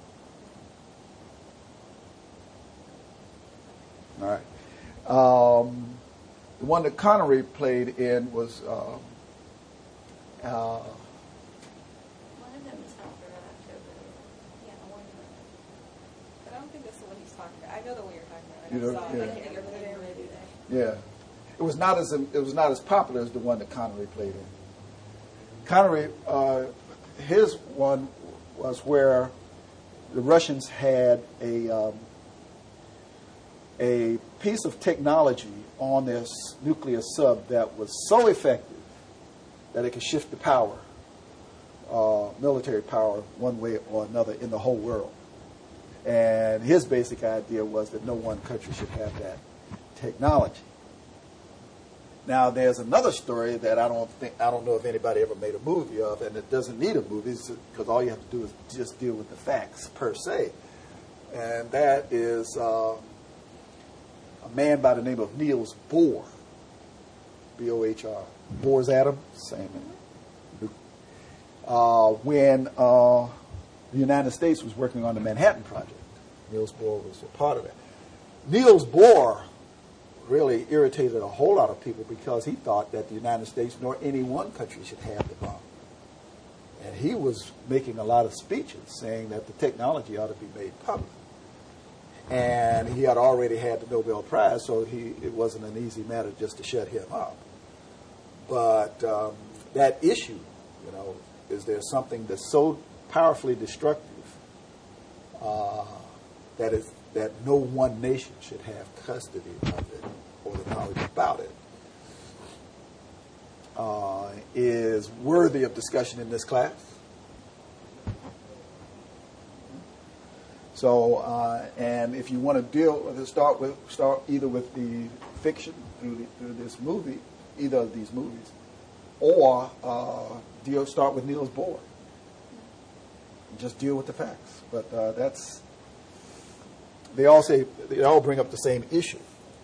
All right. Um, the one that Connery played in was uh, uh, One of them is Hunter October. Yeah, I wonder. But I don't think that's the one he's talking about. I know the one you're talking about. You I know, saw yeah. it. I can't think of the name of it. yeah. It was not as it was not as popular as the one that Connery played in. Connery, uh, his one was where the Russians had a um, a piece of technology on this nuclear sub that was so effective that it could shift the power, uh, military power, one way or another in the whole world. And his basic idea was that no one country should have that technology. Now, there's another story that I don't think I don't know if anybody ever made a movie of, and it doesn't need a movie because all you have to do is just deal with the facts per se. And that is uh, a man by the name of Niels Bohr, B O H R, Bohr's atom, same name. Uh, when uh, the United States was working on the Manhattan Project, Niels Bohr was a part of it. Niels Bohr really irritated a whole lot of people because he thought that the United States nor any one country should have the bomb. And he was making a lot of speeches saying that the technology ought to be made public. And he had already had the Nobel Prize, so he it wasn't an easy matter just to shut him up. But um, that issue, you know, is there something that's so powerfully destructive uh, that is that no one nation should have custody of it or the knowledge about it, uh, is worthy of discussion in this class. So, uh, and if you want to deal with it, start with start either with the fiction through, the, through this movie, either of these movies, or uh, deal start with Niels Bohr. Just deal with the facts. But uh, that's. They all say they all bring up the same issue.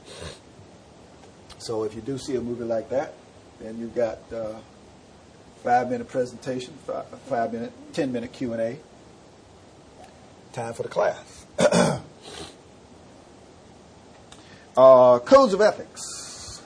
So if you do see a movie like that, then you've got uh, five minute presentation, five, five minute, ten minute Q and A. Time for the class. uh, codes of ethics.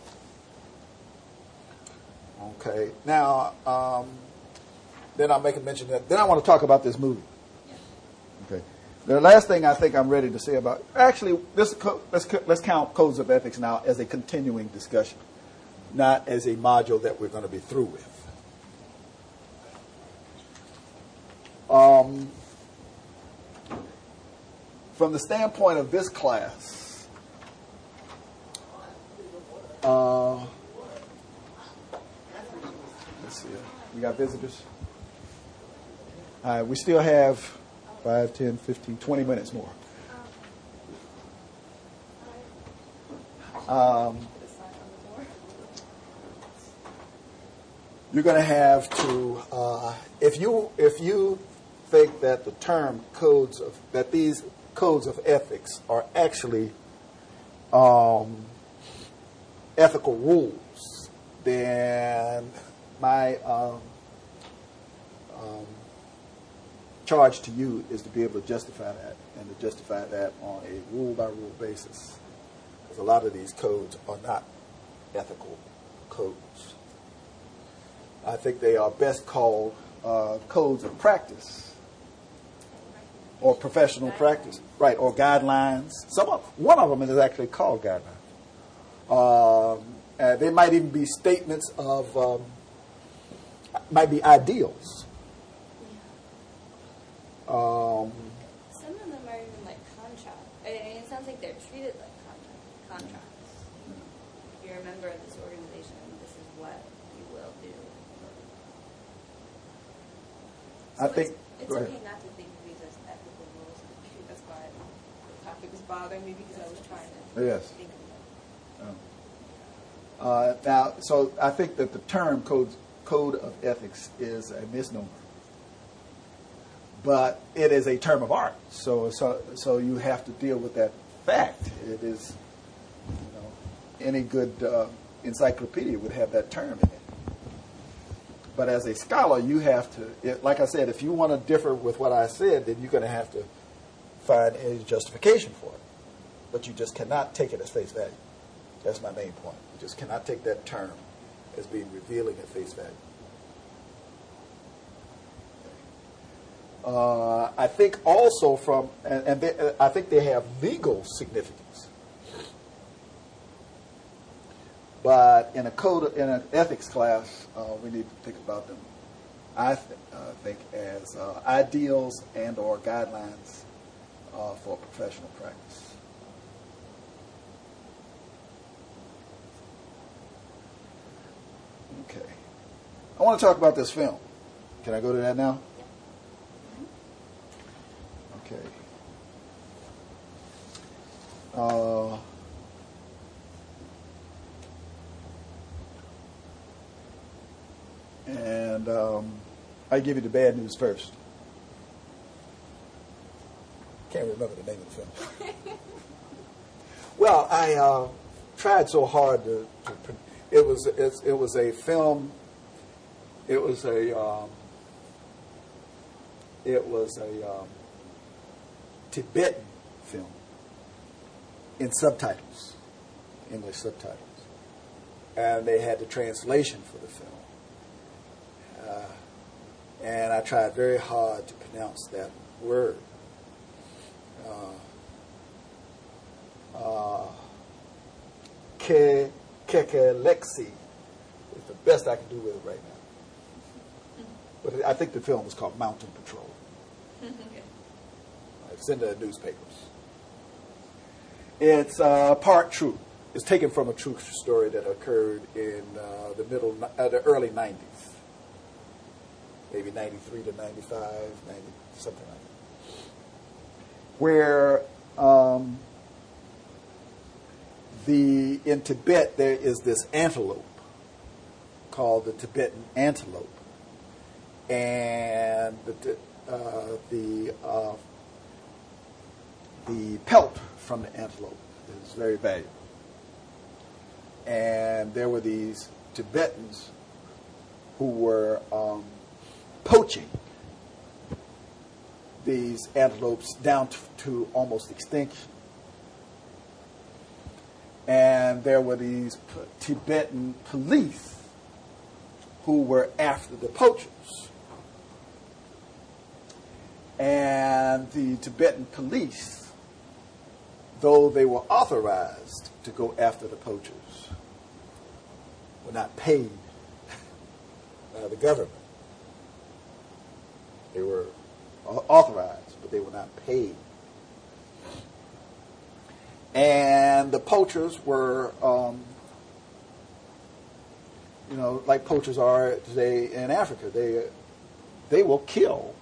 Okay. Now, um, then I'll make a mention that. Then I want to talk about this movie. Okay. The last thing I think I'm ready to say about, actually, this, let's, let's count codes of ethics now as a continuing discussion, not as a module that we're going to be through with. Um, from the standpoint of this class, uh, let's see, we got visitors. All right, we still have five, ten, fifteen, twenty minutes more. Um, you're going to have to, uh, if you if you think that the term codes of that these codes of ethics are actually um, ethical rules, then my um, um, charge to you is to be able to justify that, and to justify that on a rule-by-rule basis. Because a lot of these codes are not ethical codes. I think they are best called uh, codes of practice or professional practice, right? Or guidelines. Some of one of them is actually called guidelines. Um, and they might even be statements of, um, might be ideals. Um, Some of them are even like contracts. I mean, it sounds like they're treated like contract, contracts. If you're a member of this organization, this is what you will do. I So think. it's, it's go okay ahead. not to think of these as ethical rules. That's why the topic was bothering me, because I was trying to Yes. think of it. Uh, now, so I think that the term code, code of ethics is a misnomer. But it is a term of art, so so so you have to deal with that fact. It is, you know, any good uh, encyclopedia would have that term in it. But as a scholar, you have to, it, like I said, if you want to differ with what I said, then you're going to have to find a justification for it. But you just cannot take it as face value. That's my main point. You just cannot take that term as being revealing at face value. Uh, I think also from, and, and they, uh, I think they have legal significance. But in a code, in an ethics class, uh, we need to think about them, I th- uh, think, as uh, ideals and or guidelines uh, for professional practice. Okay. I want to talk about this film. Can I go to that now? Okay. Uh, and um, I give you the bad news first. Can't remember the name of the film. Well, I uh, tried so hard to. to it was it, it was a film. It was a. Um, it was a. Um, Tibetan film in subtitles, English subtitles, and they had the translation for the film. Uh, and I tried very hard to pronounce that word. Uh, uh, Ke Kekelexi is the best I can do with it right now. But I think the film was called Mountain Patrol. It's in the newspapers. It's uh, part true. It's taken from a true story that occurred in uh, the middle, uh, the early nineties, maybe ninety-three to ninety-five, ninety, something like that. Where um, the in Tibet there is this antelope called the Tibetan antelope, and the uh, the uh, the pelt from the antelope is very valuable. And there were these Tibetans who were um, poaching these antelopes down to, to almost extinction. And there were these p- Tibetan police who were after the poachers. And And the Tibetan police, though they were authorized to go after the poachers, were not paid by the government. They were authorized, but they were not paid. And the poachers were, um, you know, like poachers are today in Africa. They they will kill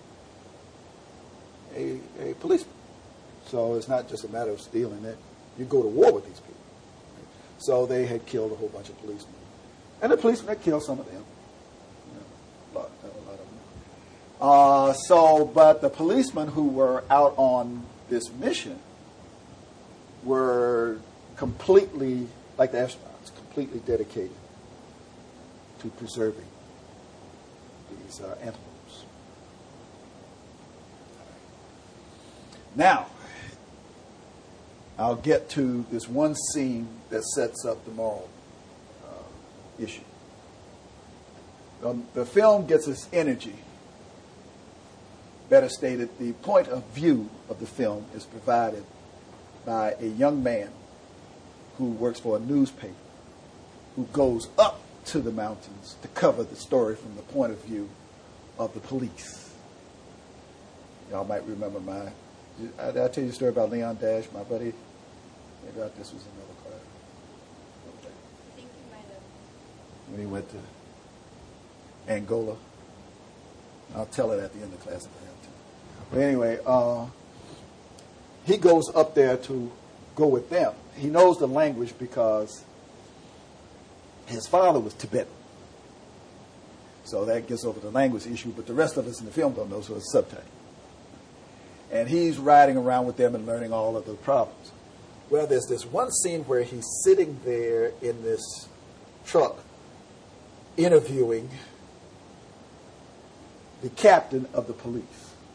a, a policeman. So it's not just a matter of stealing it. You go to war with these people. So they had killed a whole bunch of policemen. And the policemen had killed some of them. You know, a lot, a lot of them. Uh, so, but the policemen who were out on this mission were completely, like the astronauts, completely dedicated to preserving these uh, antelopes. Now, I'll get to this one scene that sets up the moral uh, issue. Um, the film gets its energy. Better stated, the point of view of the film is provided by a young man who works for a newspaper, who goes up to the mountains to cover the story from the point of view of the police. Y'all might remember my, did I tell you the story about Leon Dash, my buddy? Maybe I, this was another class. Okay. I think you might have. When he went to Angola. I'll tell it at the end of class if I have to. But anyway, uh, he goes up there to go with them. He knows the language because his father was Tibetan. So that gets over the language issue, but the rest of us in the film don't know, so it's subtitled. And he's riding around with them and learning all of the problems. Well, there's this one scene where he's sitting there in this truck interviewing the captain of the police.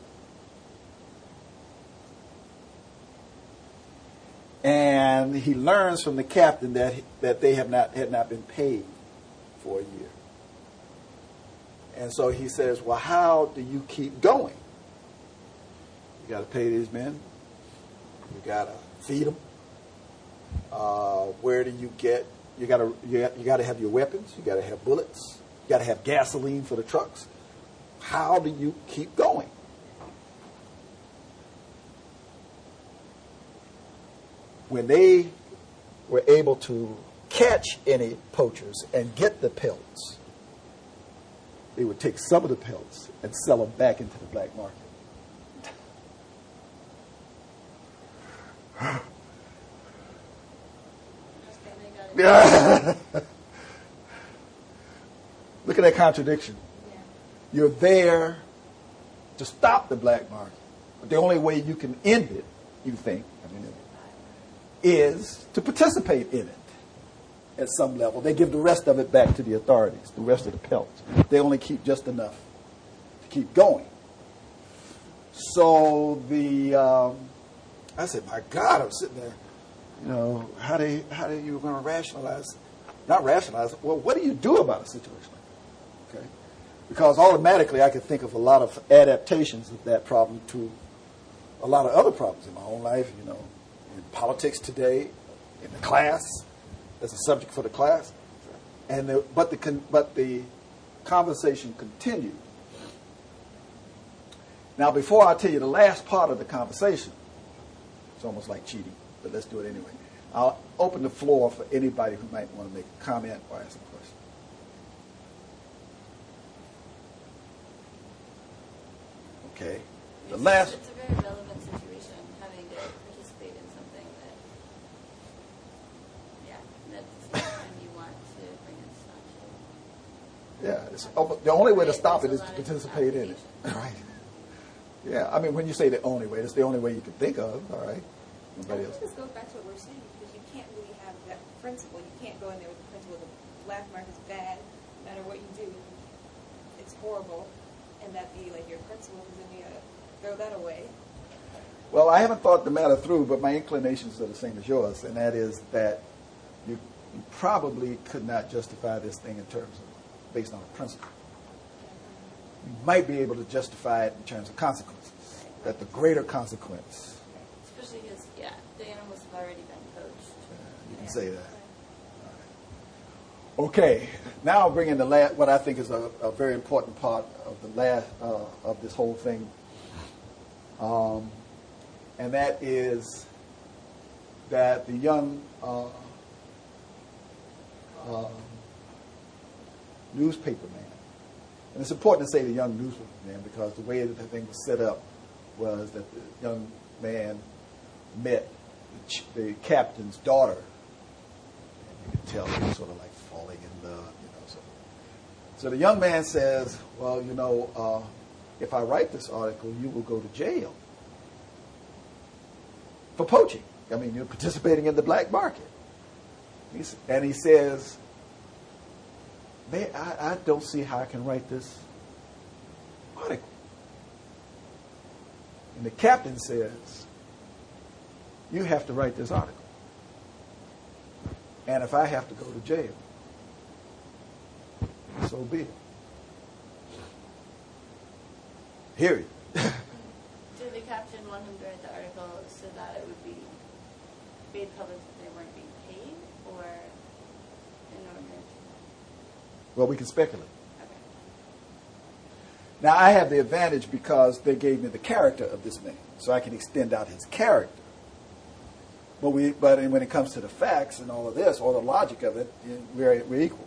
And he learns from the captain that he, that they have not had not been paid for a year. And so he says, well, how do you keep going? You got to pay these men. You got to feed them. Uh, where do you get? You got to you got, you got to have your weapons. You got to have bullets. You got to have gasoline for the trucks. How do you keep going? When they were able to catch any poachers and get the pelts, they would take some of the pelts and sell them back into the black market. Look at that contradiction. Yeah. You're there to stop the black market, but the only way you can end it, you think, I mean, is to participate in it at some level. They give the rest of it back to the authorities, the rest of the pelts. They only keep just enough to keep going. So the, um, I said, my God, I'm sitting there, you know, how do how do you going to rationalize, not rationalize, well, what do you do about a situation like that? Okay? Because automatically I could think of a lot of adaptations of that problem to a lot of other problems in my own life, you know, in politics today, in the class. That's a subject for the class. And the, but the but the conversation continued. Now, before I tell you the last part of the conversation, it's almost like cheating, but let's do it anyway. I'll open the floor for anybody who might want to make a comment or ask a question. Okay. The It's, last. it's a very relevant situation, having to participate in something that, yeah, that's the time you want to bring it to. Yeah, it's, oh, the only way to Right, stop it there's is a to lot of participate in it. application. Right. Yeah, I mean, when you say the only way, it's the only way you can think of, all right? I Nobody think else. this goes back to what we're saying, because you can't really have that principle. You can't go in there with the principle the black market is bad, no matter what you do, it's horrible, and that be like your principle, because then you gotta throw that away. Well, I haven't thought the matter through, but my inclinations are the same as yours, and that is that you, you probably could not justify this thing in terms of, based on a principle. You might be able to justify it in terms of consequences. that the greater consequence. Especially because, yeah, the animals have already been poached. You can say that. Okay, now I'll bring in the last, what I think is a, a very important part of the last uh, of this whole thing, um, and that is that the young uh, uh, newspaper man, and it's important to say the young newspaper man because the way that the thing was set up was that the young man met the, ch- the captain's daughter, and you could tell he was sort of like falling in love, you know. So, so the young man says, "Well, you know, uh, if I write this article, you will go to jail for poaching. I mean, you're participating in the black market." He's, and he says, "Man, I, I don't see how I can write this article." And the captain says, "You have to write this article. And if I have to go to jail, so be it." Period. Did the captain want him to write the article so that it would be made public that they weren't being paid, or in order to... Well, we can speculate. Okay. Now, I have the advantage because they gave me the character of this man, so I can extend out his character. But we, but when it comes to the facts and all of this, or the logic of it, we're, we're equals.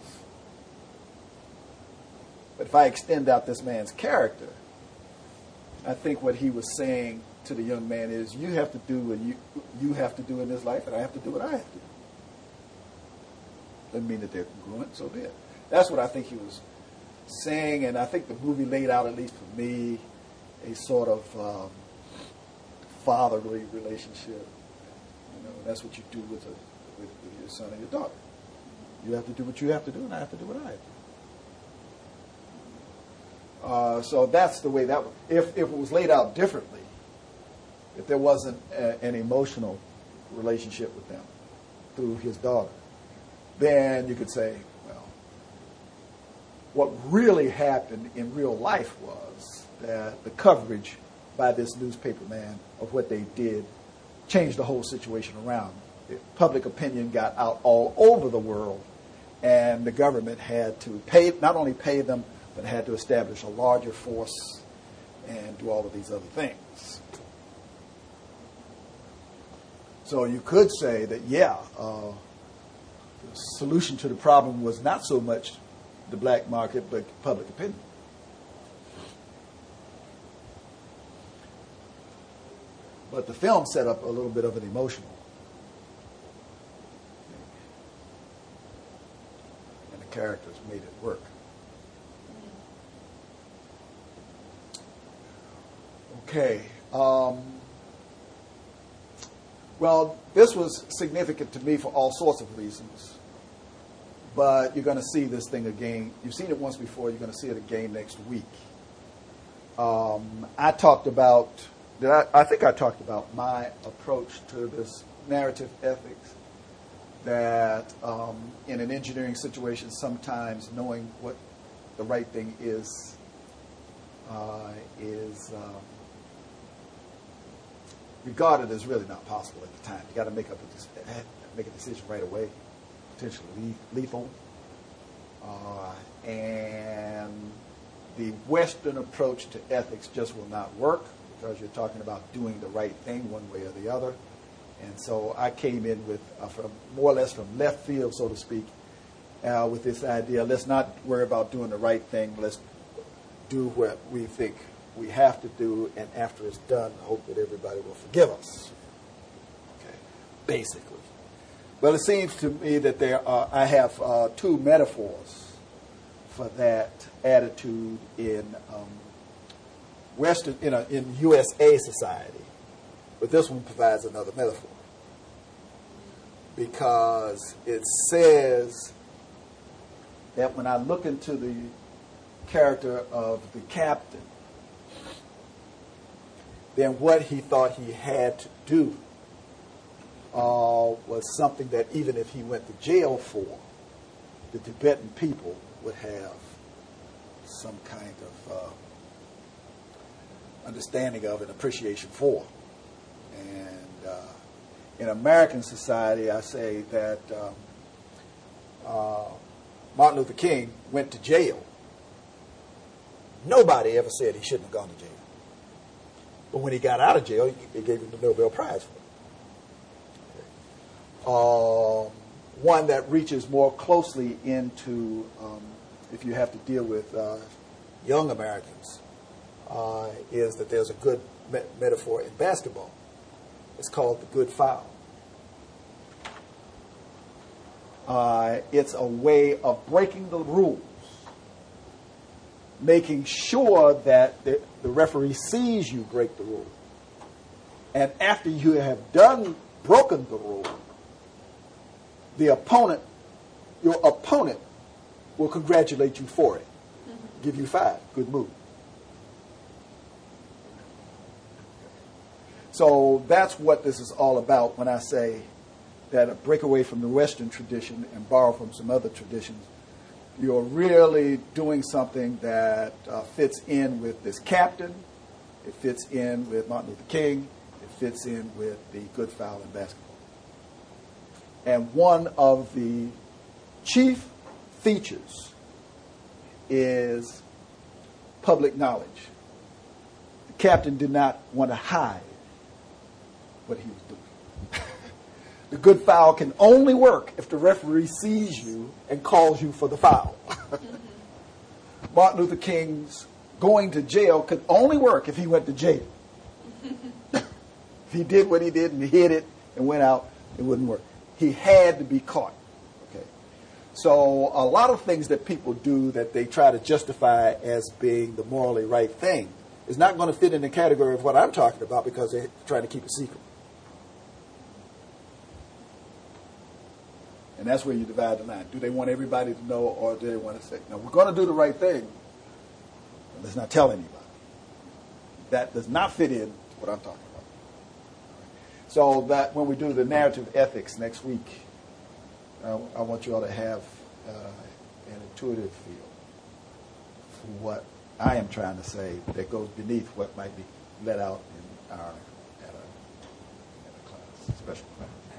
But if I extend out this man's character, I think what he was saying to the young man is, you have to do what you, you have to do in this life, and I have to do what I have to do. Doesn't mean that they're congruent, so be it. That's what I think he was saying, and I think the movie laid out, at least for me, a sort of um, fatherly relationship. You know, that's what you do with, a, with, with your son and your daughter. You have to do what you have to do, and I have to do what I have to do. Uh, so that's the way that, if, if it was laid out differently, if there wasn't a, an emotional relationship with them through his daughter, then you could say, well, what really happened in real life was that the coverage by this newspaper man of what they did changed the whole situation around. Public opinion got out all over the world, and the government had to pay, not only pay them, but had to establish a larger force and do all of these other things. So you could say that, yeah, uh, the solution to the problem was not so much the black market, but public opinion. But the film set up a little bit of an emotional thing. And the characters made it work. Okay. Um, well, this was significant to me for all sorts of reasons. But you're going to see this thing again. You've seen it once before. You're going to see it again next week. Um, I talked about, did I, I think I talked about my approach to this narrative ethics, that um, in an engineering situation, sometimes knowing what the right thing is, uh, is um, regarded as really not possible at the time. You got to make up a, make a decision right away, potentially lethal. Uh, and the Western approach to ethics just will not work because you're talking about doing the right thing one way or the other. And so I came in with, uh, from more or less from left field, so to speak, uh, with this idea, let's not worry about doing the right thing. Let's do what we think we have to do, and after it's done, hope that everybody will forgive us. Okay, basically. Well, it seems to me that there are, I have uh, two metaphors for that attitude in um, Western, in, a, in U S A society, but this one provides another metaphor because it says that when I look into the character of the captain, then what he thought he had to do uh, was something that even if he went to jail for, the Tibetan people would have some kind of understanding of and appreciation for. And uh, in American society, I say that um, uh, Martin Luther King went to jail. Nobody ever said he shouldn't have gone to jail. But when he got out of jail, they gave him the Nobel Prize for it. Um, one that reaches more closely into, um, if you have to deal with uh, young Americans, uh, is that there's a good me- metaphor in basketball. It's called the good foul. Uh, it's a way of breaking the rules, making sure that the, the referee sees you break the rule. And after you have done, broken the rule, the opponent, your opponent will congratulate you for it. Mm-hmm. Give you five. Good move. So that's what this is all about when I say that a break away from the Western tradition and borrow from some other traditions. You're really doing something that uh, fits in with this captain. It fits in with Martin Luther King. It fits in with the good foul in basketball. And one of the chief features is public knowledge. The captain did not want to hide what he was doing. The good foul can only work if the referee sees you and calls you for the foul. Martin Luther King's going to jail could only work if he went to jail. If he did what he did and hid it and went out, it wouldn't work. He had to be caught. Okay. So a lot of things that people do that they try to justify as being the morally right thing is not going to fit in the category of what I'm talking about because they're trying to keep it secret. And that's where you divide the line. Do they want everybody to know, or do they want to say, no, we're going to do the right thing, but let's not tell anybody. That does not fit in to what I'm talking about. So that when we do the narrative ethics next week, uh, I want you all to have uh, an intuitive feel for what I am trying to say that goes beneath what might be let out in our at a, at a class, special class.